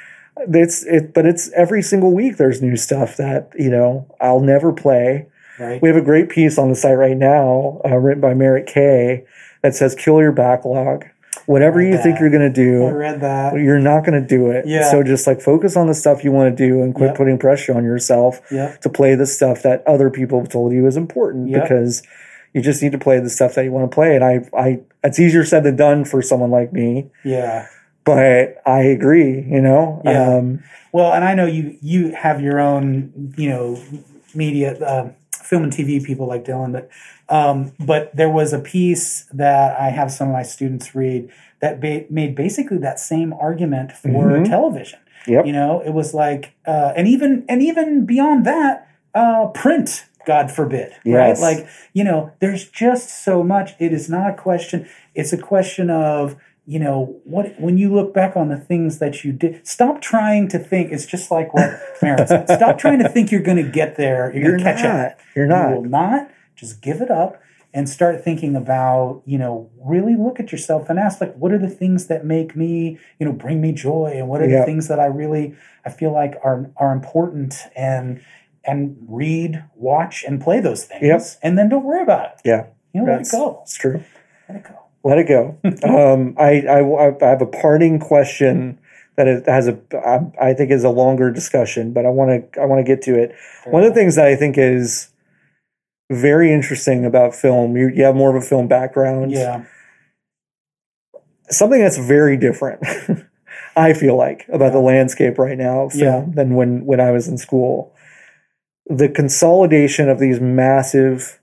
it's it, but it's every single week there's new stuff that, you know, I'll never play. Right. We have a great piece on the site right now, uh, written by Merritt Kay, that says, kill your backlog. Whatever Read you that. think you're going to I do, read that. you're not going to do it. Yeah. So just like focus on the stuff you want to do and quit Yep. putting pressure on yourself Yep. to play the stuff that other people have told you is important, Yep. because you just need to play the stuff that you want to play. And I, I, it's easier said than done for someone like me, Yeah. but I agree, you know? Yeah. Um, Well, and I know you you have your own, you know, media, uh, film and T V people like Dylan, but um, but there was a piece that I have some of my students read that ba- made basically that same argument for Mhm. television. Yep. You know, it was like, uh, and even and even beyond that, uh, print. God forbid, Yes. right? Like, you know, there's just so much. It is not a question. It's a question of, you know, what when you look back on the things that you did, stop trying to think. It's just like what Merritt said. Stop trying to think you're going to get there. You're, You're going to catch not. up. You're You not. will not. Just give it up and start thinking about, you know, really look at yourself and ask, like, what are the things that make me, you know, bring me joy, and what are Yeah. the things that I really I feel like are are important, and and read, watch, and play those things, Yep. and then don't worry about it. Yeah. You know, let it That's, go. it's true. Let it go. Let it go. um, I, I, I have a parting question that it has a, I think is a longer discussion, but I want to, I want to get to it. One of the things that I think is very interesting about film, you, you have more of a film background. Yeah. Something that's very different, I feel like, about the landscape right now of film Yeah. than when, when I was in school. The consolidation of these massive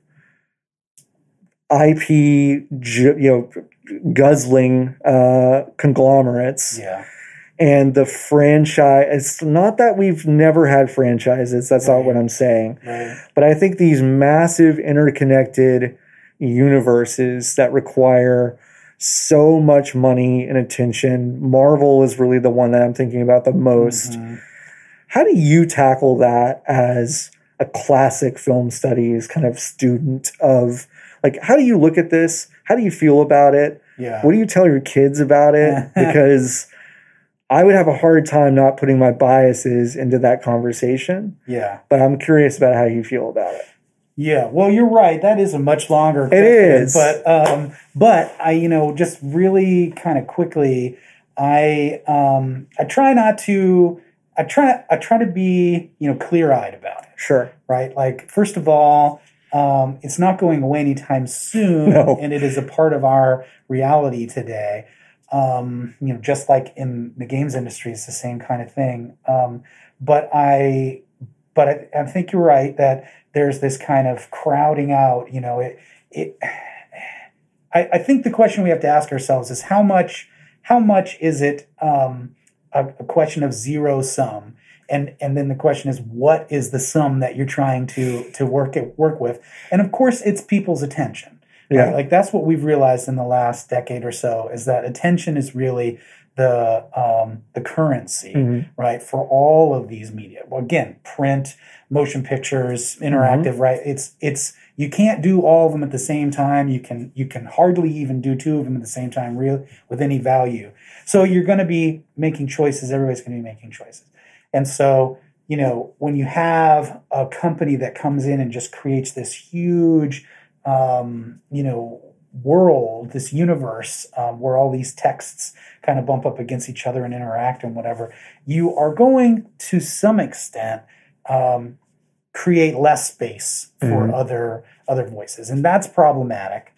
I P, ju- you know, guzzling uh, conglomerates, Yeah. and the franchise. It's not that we've never had franchises. That's not Right. what I'm saying. Right. But I think these massive interconnected universes that require so much money and attention. Marvel is really the one that I'm thinking about the most. Mhm. How do you tackle that as a classic film studies kind of student of, like, how do you look at this? How do you feel about it? Yeah. What do you tell your kids about it? Because I would have a hard time not putting my biases into that conversation, Yeah. but I'm curious about how you feel about it. Yeah, well, you're right. That is a much longer. It question, is. but um, but I, you know, just really kind of quickly, I um, I try not to. I try. I try to be, you know, clear eyed about it. Sure. Right. Like, first of all, um, it's not going away anytime soon, No. and it is a part of our reality today. Um, you know, just like in the games industry, it's the same kind of thing. Um, but I, but I, I think you're right that there's this kind of crowding out. You know, it. It. I, I think the question we have to ask ourselves is how much. How much is it um, a, a question of zero sum? And and then the question is, what is the sum that you're trying to to work it, work with? And of course, it's people's attention. Yeah. Right? Like, that's what we've realized in the last decade or so, is that attention is really the um, the currency, Mhm. right, for all of these media. Well, again, print, motion pictures, interactive, Mm-hmm. right? It's it's you can't do all of them at the same time. You can you can hardly even do two of them at the same time, real with any value. So you're going to be making choices. Everybody's going to be making choices, and so you know when you have a company that comes in and just creates this huge, um, you know. world, this universe um, where all these texts kind of bump up against each other and interact and whatever, you are going to some extent um, create less space for Mhm. other other voices, and that's problematic.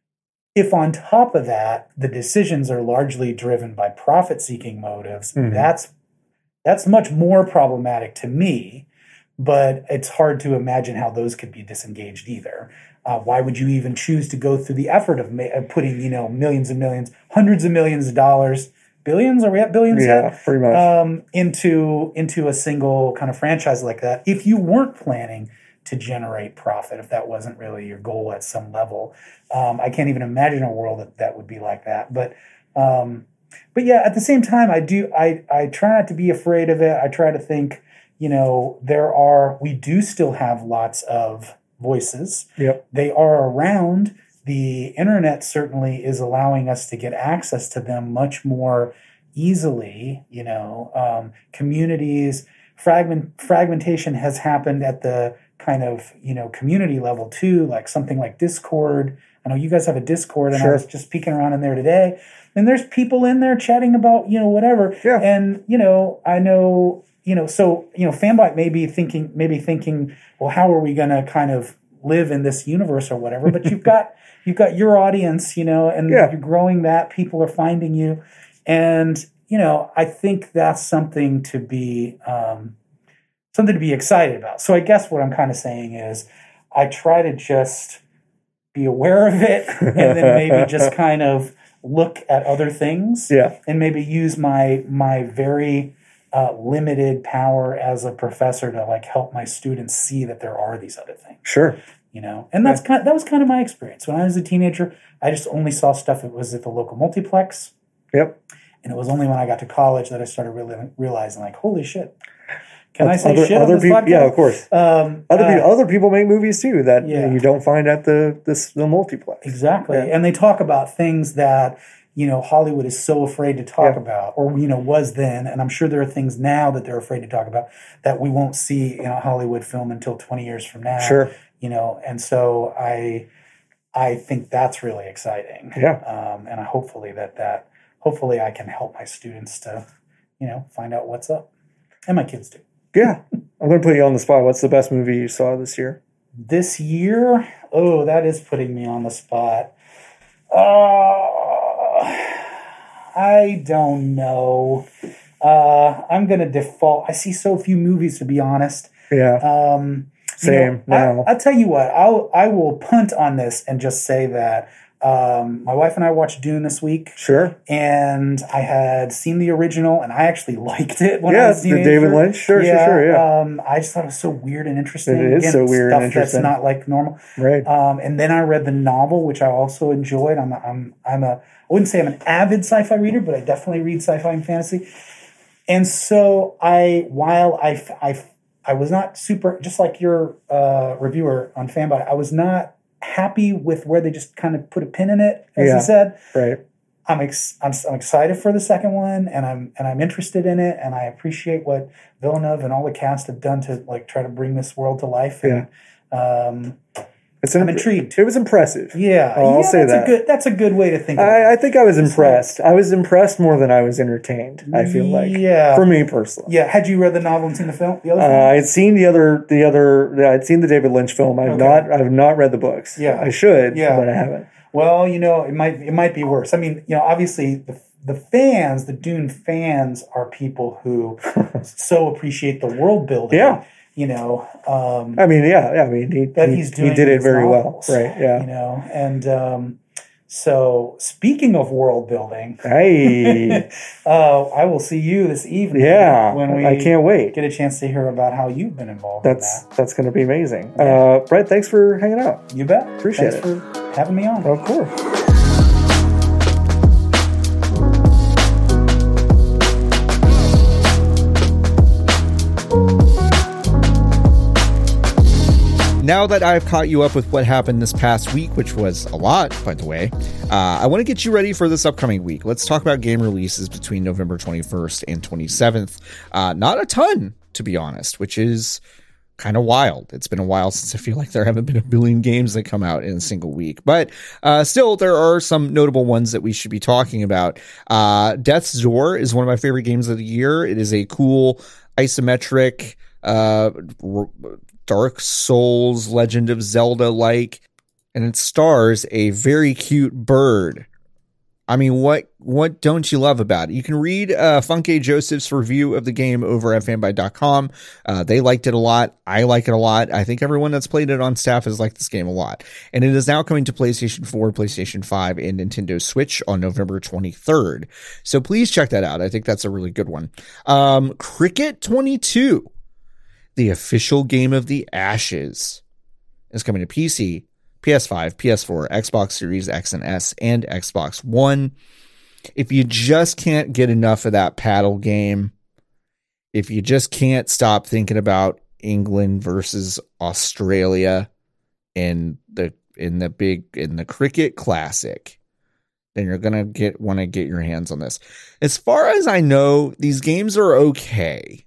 If on top of that the decisions are largely driven by profit-seeking motives, Mhm. that's that's much more problematic to me. But it's hard to imagine how those could be disengaged either. Uh, why would you even choose to go through the effort of, ma- of putting, you know, millions and millions, hundreds of millions of dollars, billions? Are we at billions Yeah, yet? pretty much. Um, into into a single kind of franchise like that, if you weren't planning to generate profit, if that wasn't really your goal at some level, um, I can't even imagine a world that that would be like that. But um, but yeah, at the same time, I do I I try not to be afraid of it. I try to think. You know, there are, we do still have lots of voices. Yep. They are around. The internet certainly is allowing us to get access to them much more easily. You know, um, communities, fragment, fragmentation has happened at the kind of, you know, community level too, like something like Discord. I know you guys have a Discord, and Sure. I was just peeking around in there today. And there's people in there chatting about, you know, whatever. Yeah. And, you know, I know... You know, so you know, Fanbyte may be thinking, maybe thinking, well, how are we going to kind of live in this universe or whatever? But you've got you've got your audience, you know, and Yeah. you're growing that. People are finding you, and you know, I think that's something to be um, something to be excited about. So I guess what I'm kind of saying is, I try to just be aware of it, and then maybe just kind of look at other things, Yeah. and maybe use my my very Uh, limited power as a professor to like help my students see that there are these other things, Sure. you know. And that's kind of, that was kind of my experience when I was a teenager. I just only saw stuff that was at the local multiplex, Yep. and it was only when I got to college that I started really realizing, like, holy shit, can I say other, shit other on this people, podcast? Yeah, of course. Um, Other uh, people, other people make movies too that Yeah. you don't find at the this the multiplex. Exactly, Yeah. and they talk about things that. You know, Hollywood is so afraid to talk Yeah. about, or, you know, was then. And I'm sure there are things now that they're afraid to talk about that we won't see in a Hollywood film until twenty years from now. Sure. You know, and so I I think that's really exciting. Yeah. Um, and I hopefully that that, hopefully I can help my students to, you know, find out what's up. And my kids do. Yeah. I'm going to put you on the spot. What's the best movie you saw this year? This year? Oh, that is putting me on the spot. Oh, I don't know. Uh, I'm going to default. I see so few movies, to be honest. Yeah. Um, you Same know, now. I, I'll tell you what. I'll I will punt on this and just say that um, my wife and I watched Dune this week, Sure. and I had seen the original, and I actually liked it when I Yeah, was a the teenager. David Lynch. Sure, yeah, sure, sure. Yeah. Um, I just thought it was so weird and interesting. It is Again, so weird stuff and interesting. That's not like normal. Right. Um, and then I read the novel, which I also enjoyed. I'm a, I'm I'm a I wouldn't say I'm an avid sci-fi reader, but I definitely read sci-fi and fantasy. And so I, while I, I, I was not super, just like your uh, reviewer on Fanbot, I was not happy with where they just kind of put a pin in it, as Yeah. you said. Right. I'm, ex- I'm I'm excited for the second one, and I'm and I'm interested in it, and I appreciate what Villeneuve and all the cast have done to like try to bring this world to life. And, um, It's I'm imp- intrigued. It was impressive. Yeah, Oh, I'll yeah, say that's that. A good, that's a good way to think. About I, I it. think I was impressed. I was impressed more than I was entertained. I feel like, Yeah. for me personally. Yeah, had you read the novel and seen the film? The other Uh, film? I had seen the other, the other. I'd seen the David Lynch film. I've Okay. not, I've not read the books. Yeah. I should, Yeah. but I haven't. Well, you know, it might it might be worse. I mean, you know, obviously the the fans, the Dune fans, are people who so appreciate the world building. Yeah. You know, um, I mean, yeah, yeah, I mean, he, that he, he's doing he did in it his very novels, well, right? Yeah. You know, and um, so speaking of world building, Hey, uh, I will see you this evening. yeah, when we I can't wait. get a chance to hear about how you've been involved That's in that's going to be amazing. Yeah. Uh, Brett, thanks for hanging out. that. You bet. Appreciate Thanks it. for having me on. Of course. now that I've caught you up with what happened this past week, which was a lot, by the way, uh, I want to get you ready for this upcoming week. Let's talk about game releases between November twenty-first and twenty-seventh. Uh, not a ton, to be honest, which is kind of wild. It's been a while since I feel like there haven't been a billion games that come out in a single week, but uh, still there are some notable ones that we should be talking about. Uh, Death's Door is one of my favorite games of the year. It is a cool isometric, uh, Dark Souls, Legend of Zelda like, and it stars a very cute bird. I mean, what what don't you love about it? You can read uh, Funke Joseph's review of the game over at fanbyte dot com. Uh, they liked it a lot. I like it a lot. I think everyone that's played it on staff has liked this game a lot. And it is now coming to PlayStation four, PlayStation five, and Nintendo Switch on November twenty-third. So please check that out. I think that's a really good one. Um, Cricket twenty-two, the official game of the Ashes, is coming to P C, P S five, P S four, Xbox Series X and S, and Xbox One. If you just can't get enough of that paddle game, if you just can't stop thinking about England versus Australia in the in the big in the Cricket Classic, then you're gonna get want to get your hands on this. As far as I know, these games are okay.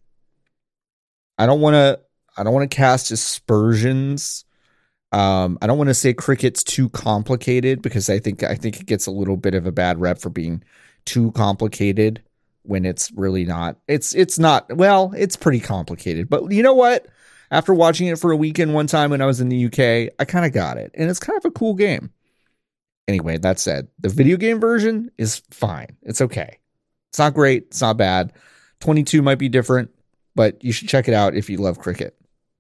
I don't want to I don't want to cast aspersions. Um, I don't want to say cricket's too complicated, because I think I think it gets a little bit of a bad rep for being too complicated when it's really not. It's it's not. Well, it's pretty complicated. But you know what? After watching it for a weekend one time when I was in the U K, I kind of got it. And it's kind of a cool game. Anyway, that said, the video game version is fine. It's okay. It's not great. It's not bad. twenty-two might be different, but you should check it out if you love cricket.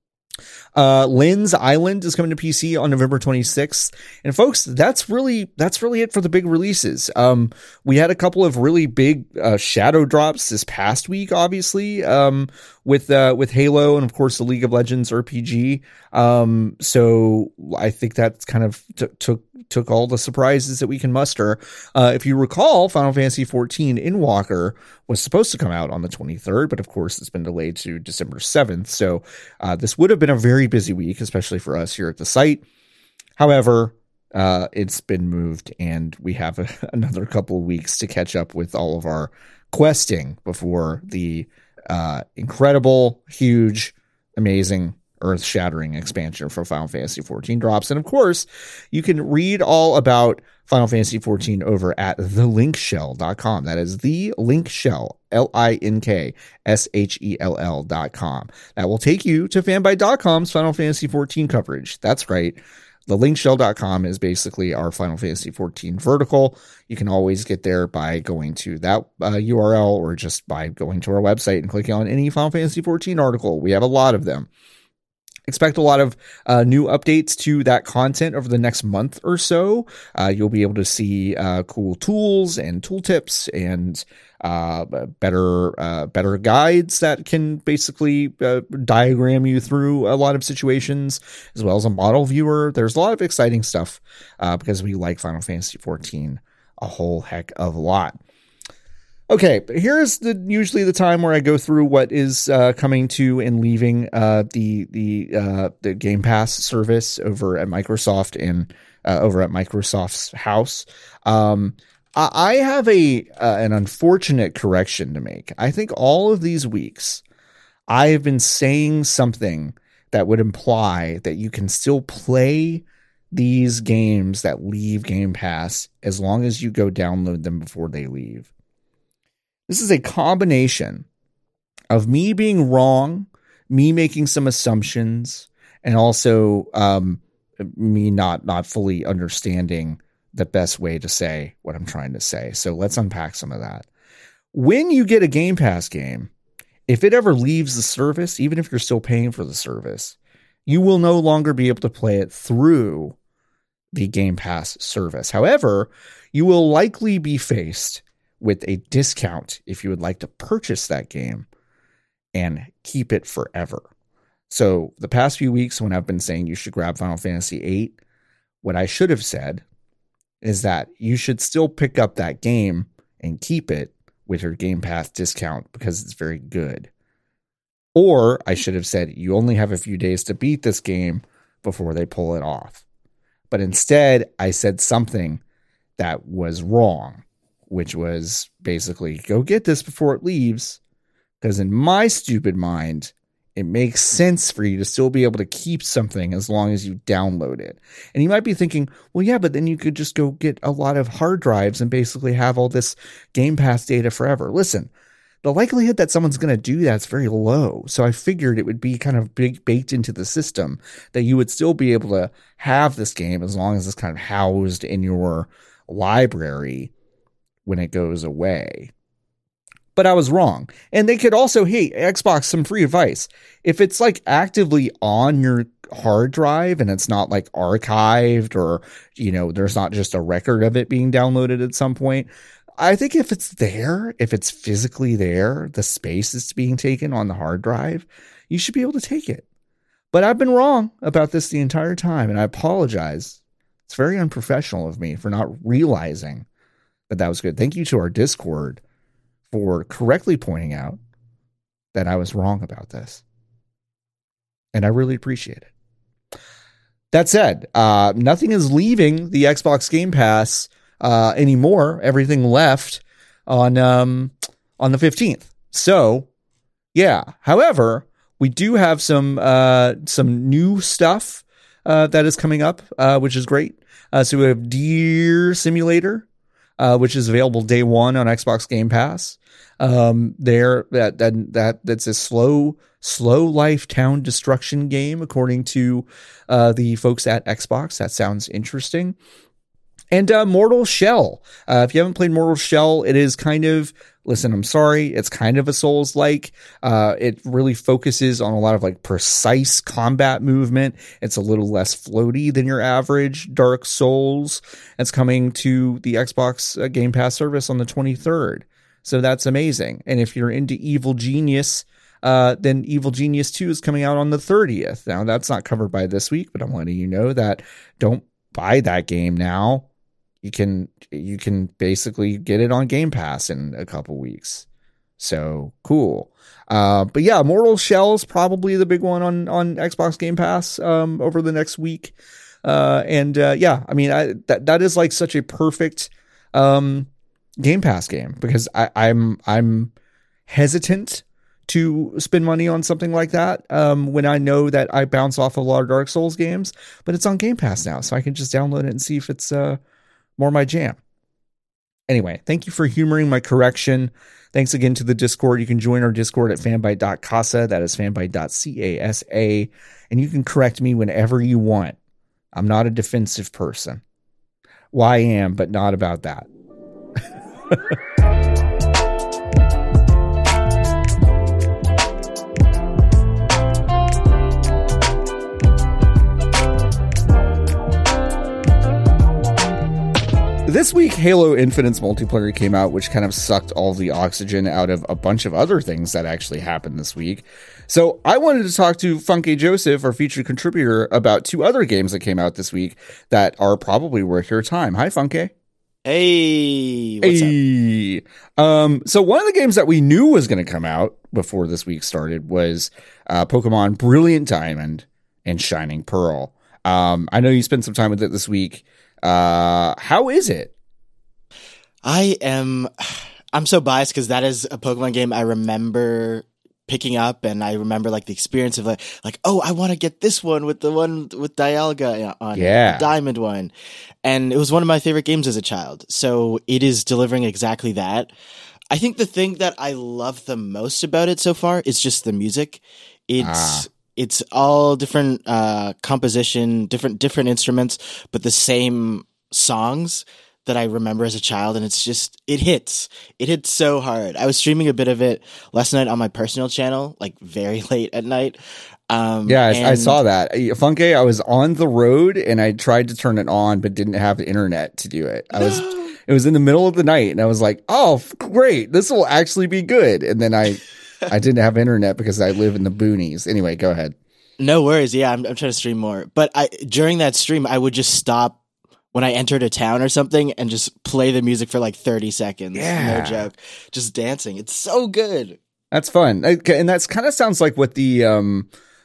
Uh, Lynn's Island is coming to P C on November twenty-sixth. And folks, that's really, that's really it for the big releases. Um, we had a couple of really big, uh, shadow drops this past week, obviously, um, with, uh, with Halo and of course the League of Legends R P G. Um, so I think that kind of t- took, took all the surprises that we can muster. Uh, if you recall, Final Fantasy fourteen Endwalker was supposed to come out on the twenty-third, but of course it's been delayed to December seventh. So, uh, this would have been a very busy week, especially for us here at the site. However, uh, it's been moved, and we have a, another couple of weeks to catch up with all of our questing before the uh, incredible, huge, amazing, earth-shattering expansion for Final Fantasy fourteen drops. And of course, you can read all about Final Fantasy fourteen over at the link shell dot com. That is the Link Shell, L I N K S H E L L dot com. That will take you to fanbyte dot com's Final Fantasy fourteen coverage. That's right. The link shell dot com is basically our Final Fantasy fourteen vertical. You can always get there by going to that uh, U R L, or just by going to our website and clicking on any Final Fantasy fourteen article. We have a lot of them. Expect a lot of uh, new updates to that content over the next month or so. Uh, you'll be able to see uh, cool tools and tooltips and uh, better uh, better guides that can basically uh, diagram you through a lot of situations, as well as a model viewer. There's a lot of exciting stuff uh, because we like Final Fantasy fourteen a whole heck of a lot. Okay, but here's the usually the time where I go through what is uh, coming to and leaving uh, the the uh, the Game Pass service over at Microsoft and uh, over at Microsoft's house. Um, I, I have a uh, an unfortunate correction to make. I think all of these weeks I have been saying something that would imply that you can still play these games that leave Game Pass as long as you go download them before they leave. This is a combination of me being wrong, me making some assumptions, and also um, me not not fully understanding the best way to say what I'm trying to say. So let's unpack some of that. When you get a Game Pass game, if it ever leaves the service, even if you're still paying for the service, you will no longer be able to play it through the Game Pass service. However, you will likely be faced with a discount if you would like to purchase that game and keep it forever. So the past few weeks when I've been saying you should grab Final Fantasy eight, what I should have said is that you should still pick up that game and keep it with your Game Pass discount because it's very good. Or I should have said you only have a few days to beat this game, before they pull it off. But instead, I said something that was wrong, which was basically go get this before it leaves. Because in my stupid mind, it makes sense for you to still be able to keep something as long as you download it. And you might be thinking, well, yeah, but then you could just go get a lot of hard drives and basically have all this Game Pass data forever. Listen, the likelihood that someone's going to do that's very low. So I figured it would be kind of big baked into the system that you would still be able to have this game as long as it's kind of housed in your library when it goes away. But I was wrong. And they could also, hey, Xbox, some free advice. If it's like actively on your hard drive and it's not like archived or, you know, there's not just a record of it being downloaded at some point. I think if it's there, if it's physically there, the space is being taken on the hard drive, you should be able to take it. But I've been wrong about this the entire time, and I apologize. It's very unprofessional of me for not realizing that that was good. Thank you to our Discord for correctly pointing out that I was wrong about this. And I really appreciate it. That said, uh, nothing is leaving the Xbox Game Pass uh, anymore. Everything left on um, on the fifteenth. So, yeah. However, we do have some uh, some new stuff uh, that is coming up, uh, which is great. Uh, so we have Deer Simulator, uh, which is available day one on Xbox Game Pass. Um, there that that that that's a slow slow life town destruction game, according to uh, the folks at Xbox. That sounds interesting. And uh, Mortal Shell. Uh, if you haven't played Mortal Shell, it is kind of, listen, I'm sorry, it's kind of a Souls-like. Uh, it really focuses on a lot of like precise combat movement. It's a little less floaty than your average Dark Souls. It's coming to the Xbox uh, Game Pass service on the twenty-third. So that's amazing. And if you're into Evil Genius, uh, then Evil Genius two is coming out on the thirtieth. Now, that's not covered by this week, but I'm letting you know that don't buy that game now. You can you can basically get it on Game Pass in a couple weeks. So cool. Uh, but yeah, Mortal Shell's probably the big one on, on Xbox Game Pass um, over the next week. Uh, and uh, yeah, I mean, I, that that is like such a perfect um, Game Pass game, because I, I'm I'm hesitant to spend money on something like that um, when I know that I bounce off a lot of Dark Souls games, but it's on Game Pass now, so I can just download it and see if it's uh, more my jam. Anyway, thank you for humoring my correction. Thanks again to the Discord. You can join our Discord at fanbyte dot casa. That is fanbyte dot casa. And you can correct me whenever you want. I'm not a defensive person. Well, I am, but not about that. This week, Halo Infinite's multiplayer came out, which kind of sucked all the oxygen out of a bunch of other things that actually happened this week. So I wanted to talk to Funke Joseph, our featured contributor, about two other games that came out this week that are probably worth your time. Hi, Funke. Hey, what's hey. up? Um, so one of the games that we knew was going to come out before this week started was uh, Pokemon Brilliant Diamond and Shining Pearl. Um, I know you spent some time with it this week. Uh, how is it? I am, I'm so biased because that is a Pokemon game I remember picking up, and I remember like the experience of like, like, oh, I want to get this one with the one with Dialga on yeah. it, the Diamond one. And it was one of my favorite games as a child. So it is delivering exactly that. I think the thing that I love the most about it so far is just the music. It's, ah. It's all different uh, composition, different different instruments, but the same songs that I remember as a child, and it's just, it hits. It hits so hard. I was streaming a bit of it last night on my personal channel, like very late at night. Um, yeah, I, and- I saw that. Funke, I was on the road, and I tried to turn it on, but didn't have the internet to do it. I was, it was in the middle of the night, and I was like, oh, great, this will actually be good. And then I... I didn't have internet because I live in the boonies. Anyway, go ahead. No worries. Yeah, I'm, I'm trying to stream more. But I during that stream, I would just stop when I entered a town or something and just play the music for like thirty seconds. Yeah. No joke. Just dancing. It's so good. That's fun. And that's kind of sounds like what the um,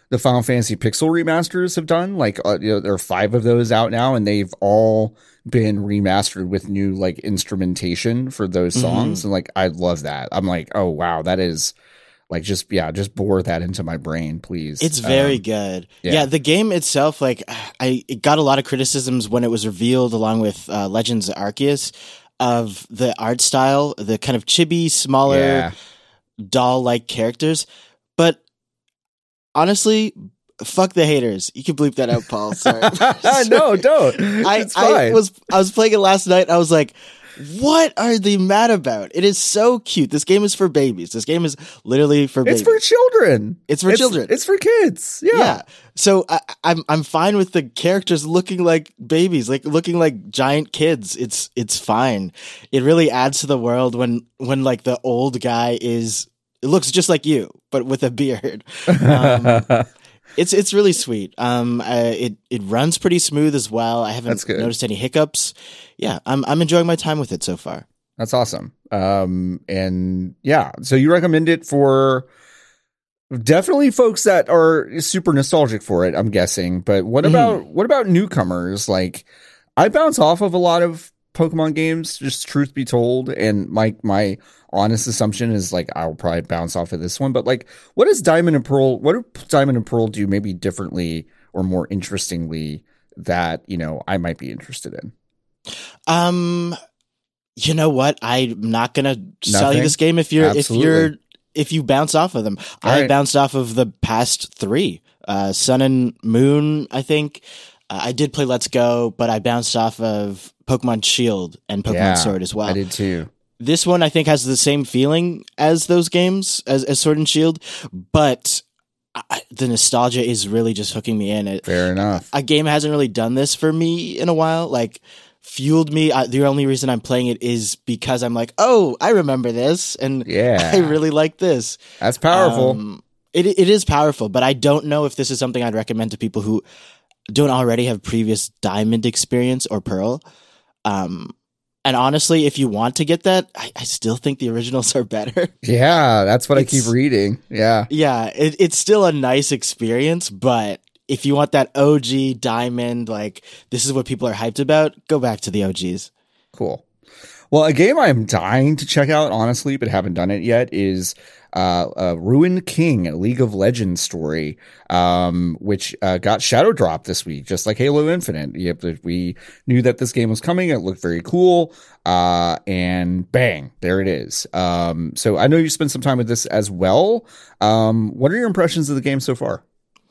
the Final Fantasy Pixel remasters have done. Like, uh, you know, there are five of those out now, and they've all been remastered with new like instrumentation for those songs. Mm-hmm. And like, I love that. I'm like, oh wow, that is like just yeah, just bore that into my brain, please. It's very um, good. Yeah. yeah, the game itself, like, I it got a lot of criticisms when it was revealed, along with uh, Legends of Arceus, of the art style, the kind of chibi, smaller, Yeah. doll-like characters. But honestly, fuck the haters. You can bleep that out, Paul. Sorry. no, don't. I, It's fine. I was I was playing it last night. I was like, what are they mad about? It is so cute. This game is for babies. This game is literally for babies. It's for children. It's for children. It's for kids. Yeah. Yeah. So I, I'm I'm fine with the characters looking like babies, like looking like giant kids. It's it's fine. It really adds to the world when when like the old guy is. It looks just like you, but with a beard. Um, it's it's really sweet. Um, uh, it it runs pretty smooth as well. I haven't noticed any hiccups. Yeah, I'm I'm enjoying my time with it so far. That's awesome. Um, and yeah, so you recommend it for definitely folks that are super nostalgic for it, I'm guessing. But what Mm-hmm. about what about newcomers? Like, I bounce off of a lot of Pokemon games, just truth be told, and my my honest assumption is like I'll probably bounce off of this one. But like, what does Diamond and Pearl? What do Diamond and Pearl do maybe differently or more interestingly that you know I might be interested in? Um, you know what? I'm not gonna sell Nothing? you this game if you're Absolutely. if you're if you bounce off of them. All I right. bounced off of the past three, uh, Sun and Moon. I think uh, I did play Let's Go, but I bounced off of Pokemon Shield and Pokemon Yeah, Sword as well. I did too. This one I think has the same feeling as those games, as, as Sword and Shield, but I, the nostalgia is really just hooking me in. It, Fair enough. a game hasn't really done this for me in a while. Like, fueled me. I, the only reason I'm playing it is because I'm like, oh, I remember this, and Yeah. I really like this. That's powerful. Um, it it is powerful, but I don't know if this is something I'd recommend to people who don't already have previous Diamond experience or Pearl. Um, and honestly, if you want to get that, I, I still think the originals are better. Yeah, that's what I It's- keep reading. Yeah. Yeah, it, it's still a nice experience, but if you want that O G Diamond, like this is what people are hyped about, go back to the O Gs. Cool. Well, a game I'm dying to check out, honestly, but haven't done it yet, is uh, uh, Ruined King, a League of Legends story, um, which uh, got shadow dropped this week, just like Halo Infinite. Yep, we knew that this game was coming. It looked very cool. Uh, and bang, there it is. Um, so I know you spent some time with this as well. Um, what are your impressions of the game so far?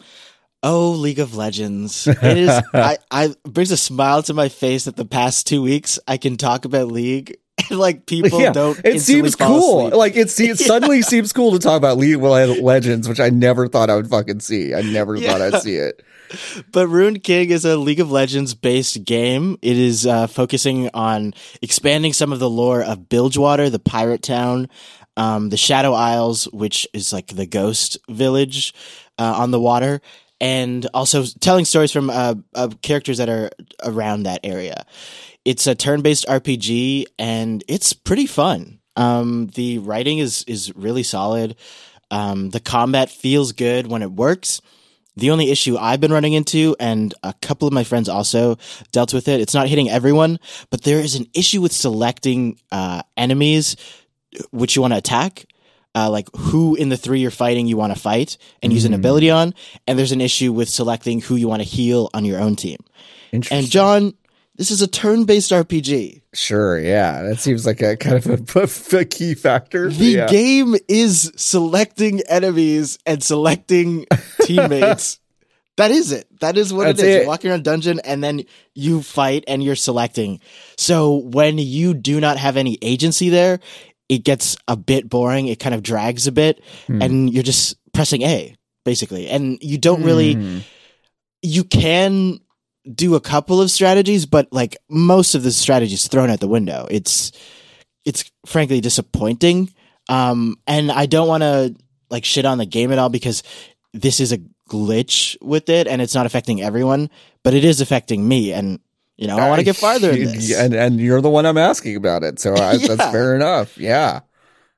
Oh, League of Legends. It is I, I it brings a smile to my face that the past two weeks I can talk about League and like people Yeah, don't it instantly seems fall cool. asleep. Like it, se- it suddenly seems cool to talk about League of Legends, which I never thought I would fucking see. I never Yeah. thought I'd see it. But Ruined King is a League of Legends based game. It is uh, focusing on expanding some of the lore of Bilgewater, the pirate town, um, the Shadow Isles, which is like the ghost village uh, on the water, and also telling stories from uh, uh, characters that are around that area. It's a turn-based R P G, and it's pretty fun. Um, the writing is is really solid. Um, the combat feels good when it works. The only issue I've been running into, and a couple of my friends also dealt with it, it's not hitting everyone, but there is an issue with selecting uh, enemies which you want to attack. Uh, like who in the three you're fighting you want to fight and use an ability on, and there's an issue with selecting who you want to heal on your own team. Interesting. And John, this is a turn-based R P G. Sure, yeah, that seems like a kind of a, a key factor. The yeah. game is selecting enemies and selecting teammates. That is it. That is what That's it is. it. You're walking around a dungeon and then you fight and you're selecting. So when you do not have any agency there, it gets a bit boring. It kind of drags a bit, Hmm. and you're just pressing A, basically. And you don't really, Hmm. you can do a couple of strategies, but like most of the strategies thrown out the window. It's, it's frankly disappointing. Um, and I don't want to like shit on the game at all because this is a glitch with it and it's not affecting everyone, but it is affecting me. And, you know, I want to get farther in this. and and you're the one I'm asking about it, so I, Yeah. that's fair enough. Yeah.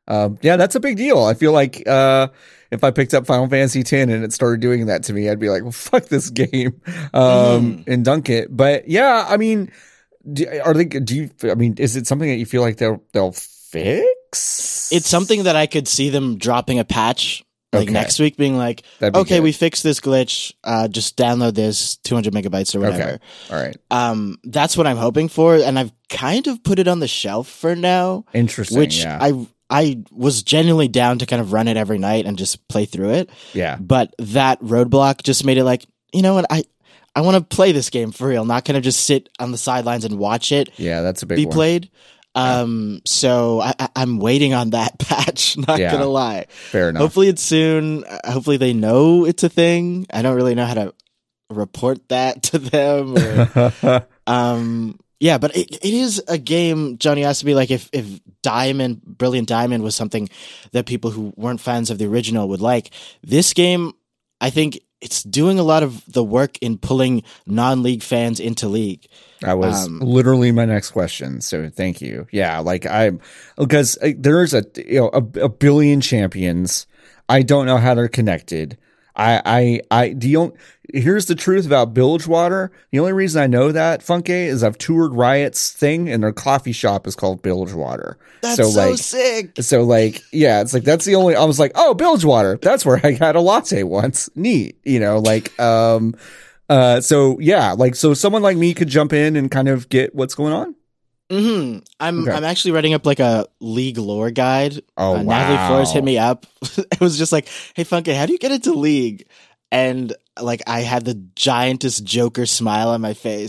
Um, yeah, that's a big deal. I feel like uh, if I picked up Final Fantasy X and it started doing that to me, I'd be like, well, fuck this game um, mm. and dunk it. But yeah, I mean, do, are they? Do you? I mean, is it something that you feel like they'll they'll fix? It's something that I could see them dropping a patch like okay. next week, being like, be okay, good. we fixed this glitch. Uh, just download this two hundred megabytes or whatever. Okay. All right. Um, that's what I'm hoping for, and I've kind of put it on the shelf for now. Interesting. Which yeah. I. I was genuinely down to kind of run it every night and just play through it. Yeah. But that roadblock just made it like, you know what, I I want to play this game for real, not kind of just sit on the sidelines and watch it. Yeah, that's a big be one. played. Um, yeah. So I, I, I'm waiting on that patch. Not yeah. gonna lie. Fair enough. Hopefully it's soon. Hopefully they know it's a thing. I don't really know how to report that to them. Or, um. Yeah, but it, it is a game, Johnny, asked to be like if, if Diamond, Brilliant Diamond was something that people who weren't fans of the original would like. This game, I think it's doing a lot of the work in pulling non-league fans into League. That was um, literally my next question. So thank you. Yeah, like I'm, because there's a, you know, a, a billion champions. I don't know how they're connected. I, I, I, the only, here's the truth about Bilgewater. The only reason I know that, Funke, is I've toured Riot's thing and their coffee shop is called Bilgewater. That's so, so like, sick. So, like, yeah, it's like, that's the only, I was like, oh, Bilgewater. That's where I had a latte once. Neat. You know, like, um, uh, so yeah, like, so someone like me could jump in and kind of get what's going on. Mm-hmm. I'm okay. I'm actually writing up like a League lore guide. Oh, uh, wow. Natalie Flores hit me up. It was just like, hey, Funky, how do you get into League? And like I had the giantest Joker smile on my face.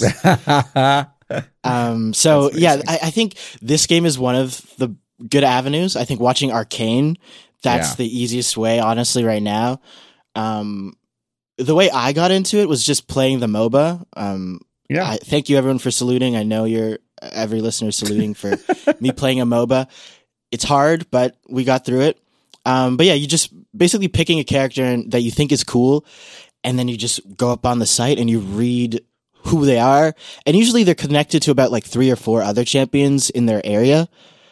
um. So yeah, I, I think this game is one of the good avenues. I think watching Arcane, that's yeah. the easiest way, honestly, right now. Um, the way I got into it was just playing the MOBA. Um. Yeah. I, thank you everyone for saluting. I know you're every listener saluting for me playing a MOBA. It's hard, but we got through it. Um, but yeah, you just basically picking a character that you think is cool, and then you just go up on the site and you read who they are. And usually they're connected to about like three or four other champions in their area.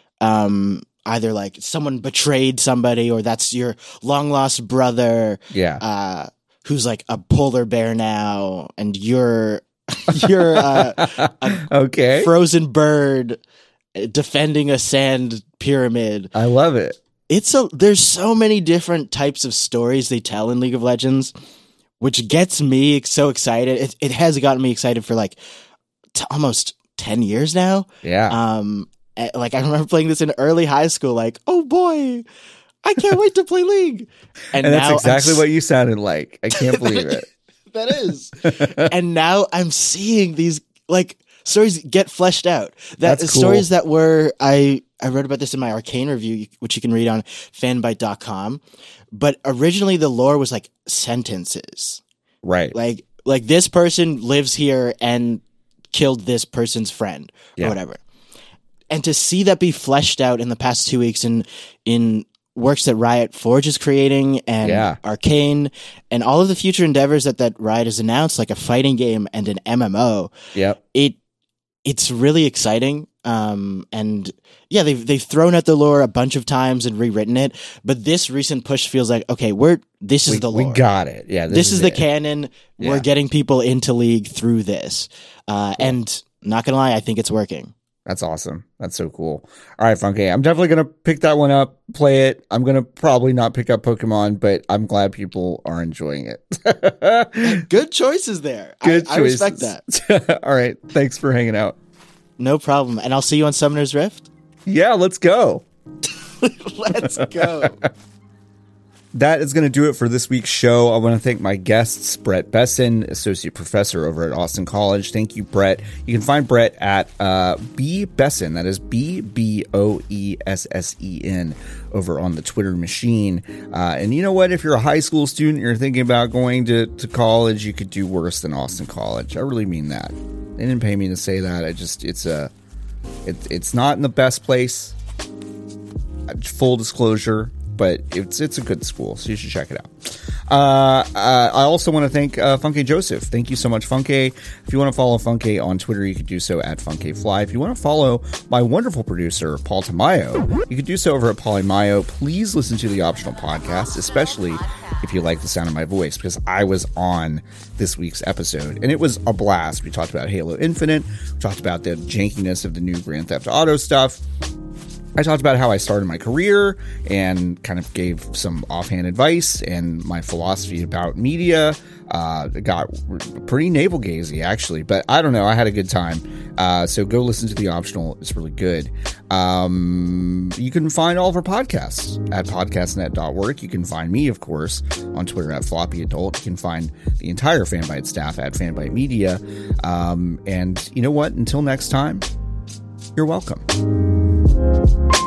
Um, either like someone betrayed somebody, or that's your long lost brother. Yeah. Uh, who's like a polar bear now, and you're You're uh, a okay. frozen bird defending a sand pyramid. I love it. It's a there's so many different types of stories they tell in League of Legends, which gets me so excited. It it has gotten me excited for like t- almost ten years now. Yeah. Um. Like I remember playing this in early high school. Like, oh boy, I can't wait to play League. And, and that's exactly I'm, what you sounded like. I can't believe it. That is. And now I'm seeing these like stories get fleshed out. That That's cool. Stories that were I I wrote about this in my Arcane review, which you can read on fanbyte dot com. But originally the lore was like sentences. Right. Like like this person lives here and killed this person's friend or yeah. whatever. And to see that be fleshed out in the past two weeks in in works that Riot Forge is creating and yeah. Arcane and all of the future endeavors that, that Riot has announced, like a fighting game and an M M O. Yep. It it's really exciting. Um, and yeah, they've they've thrown out the lore a bunch of times and rewritten it, but this recent push feels like, okay, we're this is we, the lore. We got it. Yeah. This, this is, is the it. canon. Yeah. We're getting people into League through this. Uh, cool. And not gonna lie, I think it's working. That's awesome. That's so cool. All right, Funky. I'm definitely going to pick that one up, play it. I'm going to probably not pick up Pokemon, but I'm glad people are enjoying it. Good choices there. Good I, choices. I respect that. All right. Thanks for hanging out. No problem. And I'll see you on Summoner's Rift. Yeah, let's go. Let's go. That is going to do it for this week's show. I want to thank my guests, Brett Besson, Associate Professor over at Austin College. Thank you, Brett. You can find Brett at uh, B Besson, that is B B O E S S E N, over on the Twitter machine. Uh, and you know what? If you're a high school student, you're thinking about going to, to college, you could do worse than Austin College. I really mean that. They didn't pay me to say that. I just, it's a, it, it's not in the best place. Full disclosure. But it's it's a good school, so you should check it out. Uh, uh, I also want to thank uh, Funke Joseph. Thank you so much, Funke. If you want to follow Funke on Twitter, you can do so at FunkeFly. If you want to follow my wonderful producer, Paul Tamayo, you can do so over at Polymayo. Please listen to the Optional Podcast, especially if you like the sound of my voice, because I was on this week's episode, and it was a blast. We talked about Halo Infinite. We talked about the jankiness of the new Grand Theft Auto stuff. I talked about how I started my career and kind of gave some offhand advice and my philosophy about media. Uh, it got pretty navel-gazy, actually, but I don't know. I had a good time. Uh, so go listen to The Optional. It's really good. Um, you can find all of our podcasts at podcastnet dot work. You can find me, of course, on Twitter at Floppy Adult. You can find the entire Fanbyte staff at Fanbyte Media. Um, and you know what? Until next time, you're welcome.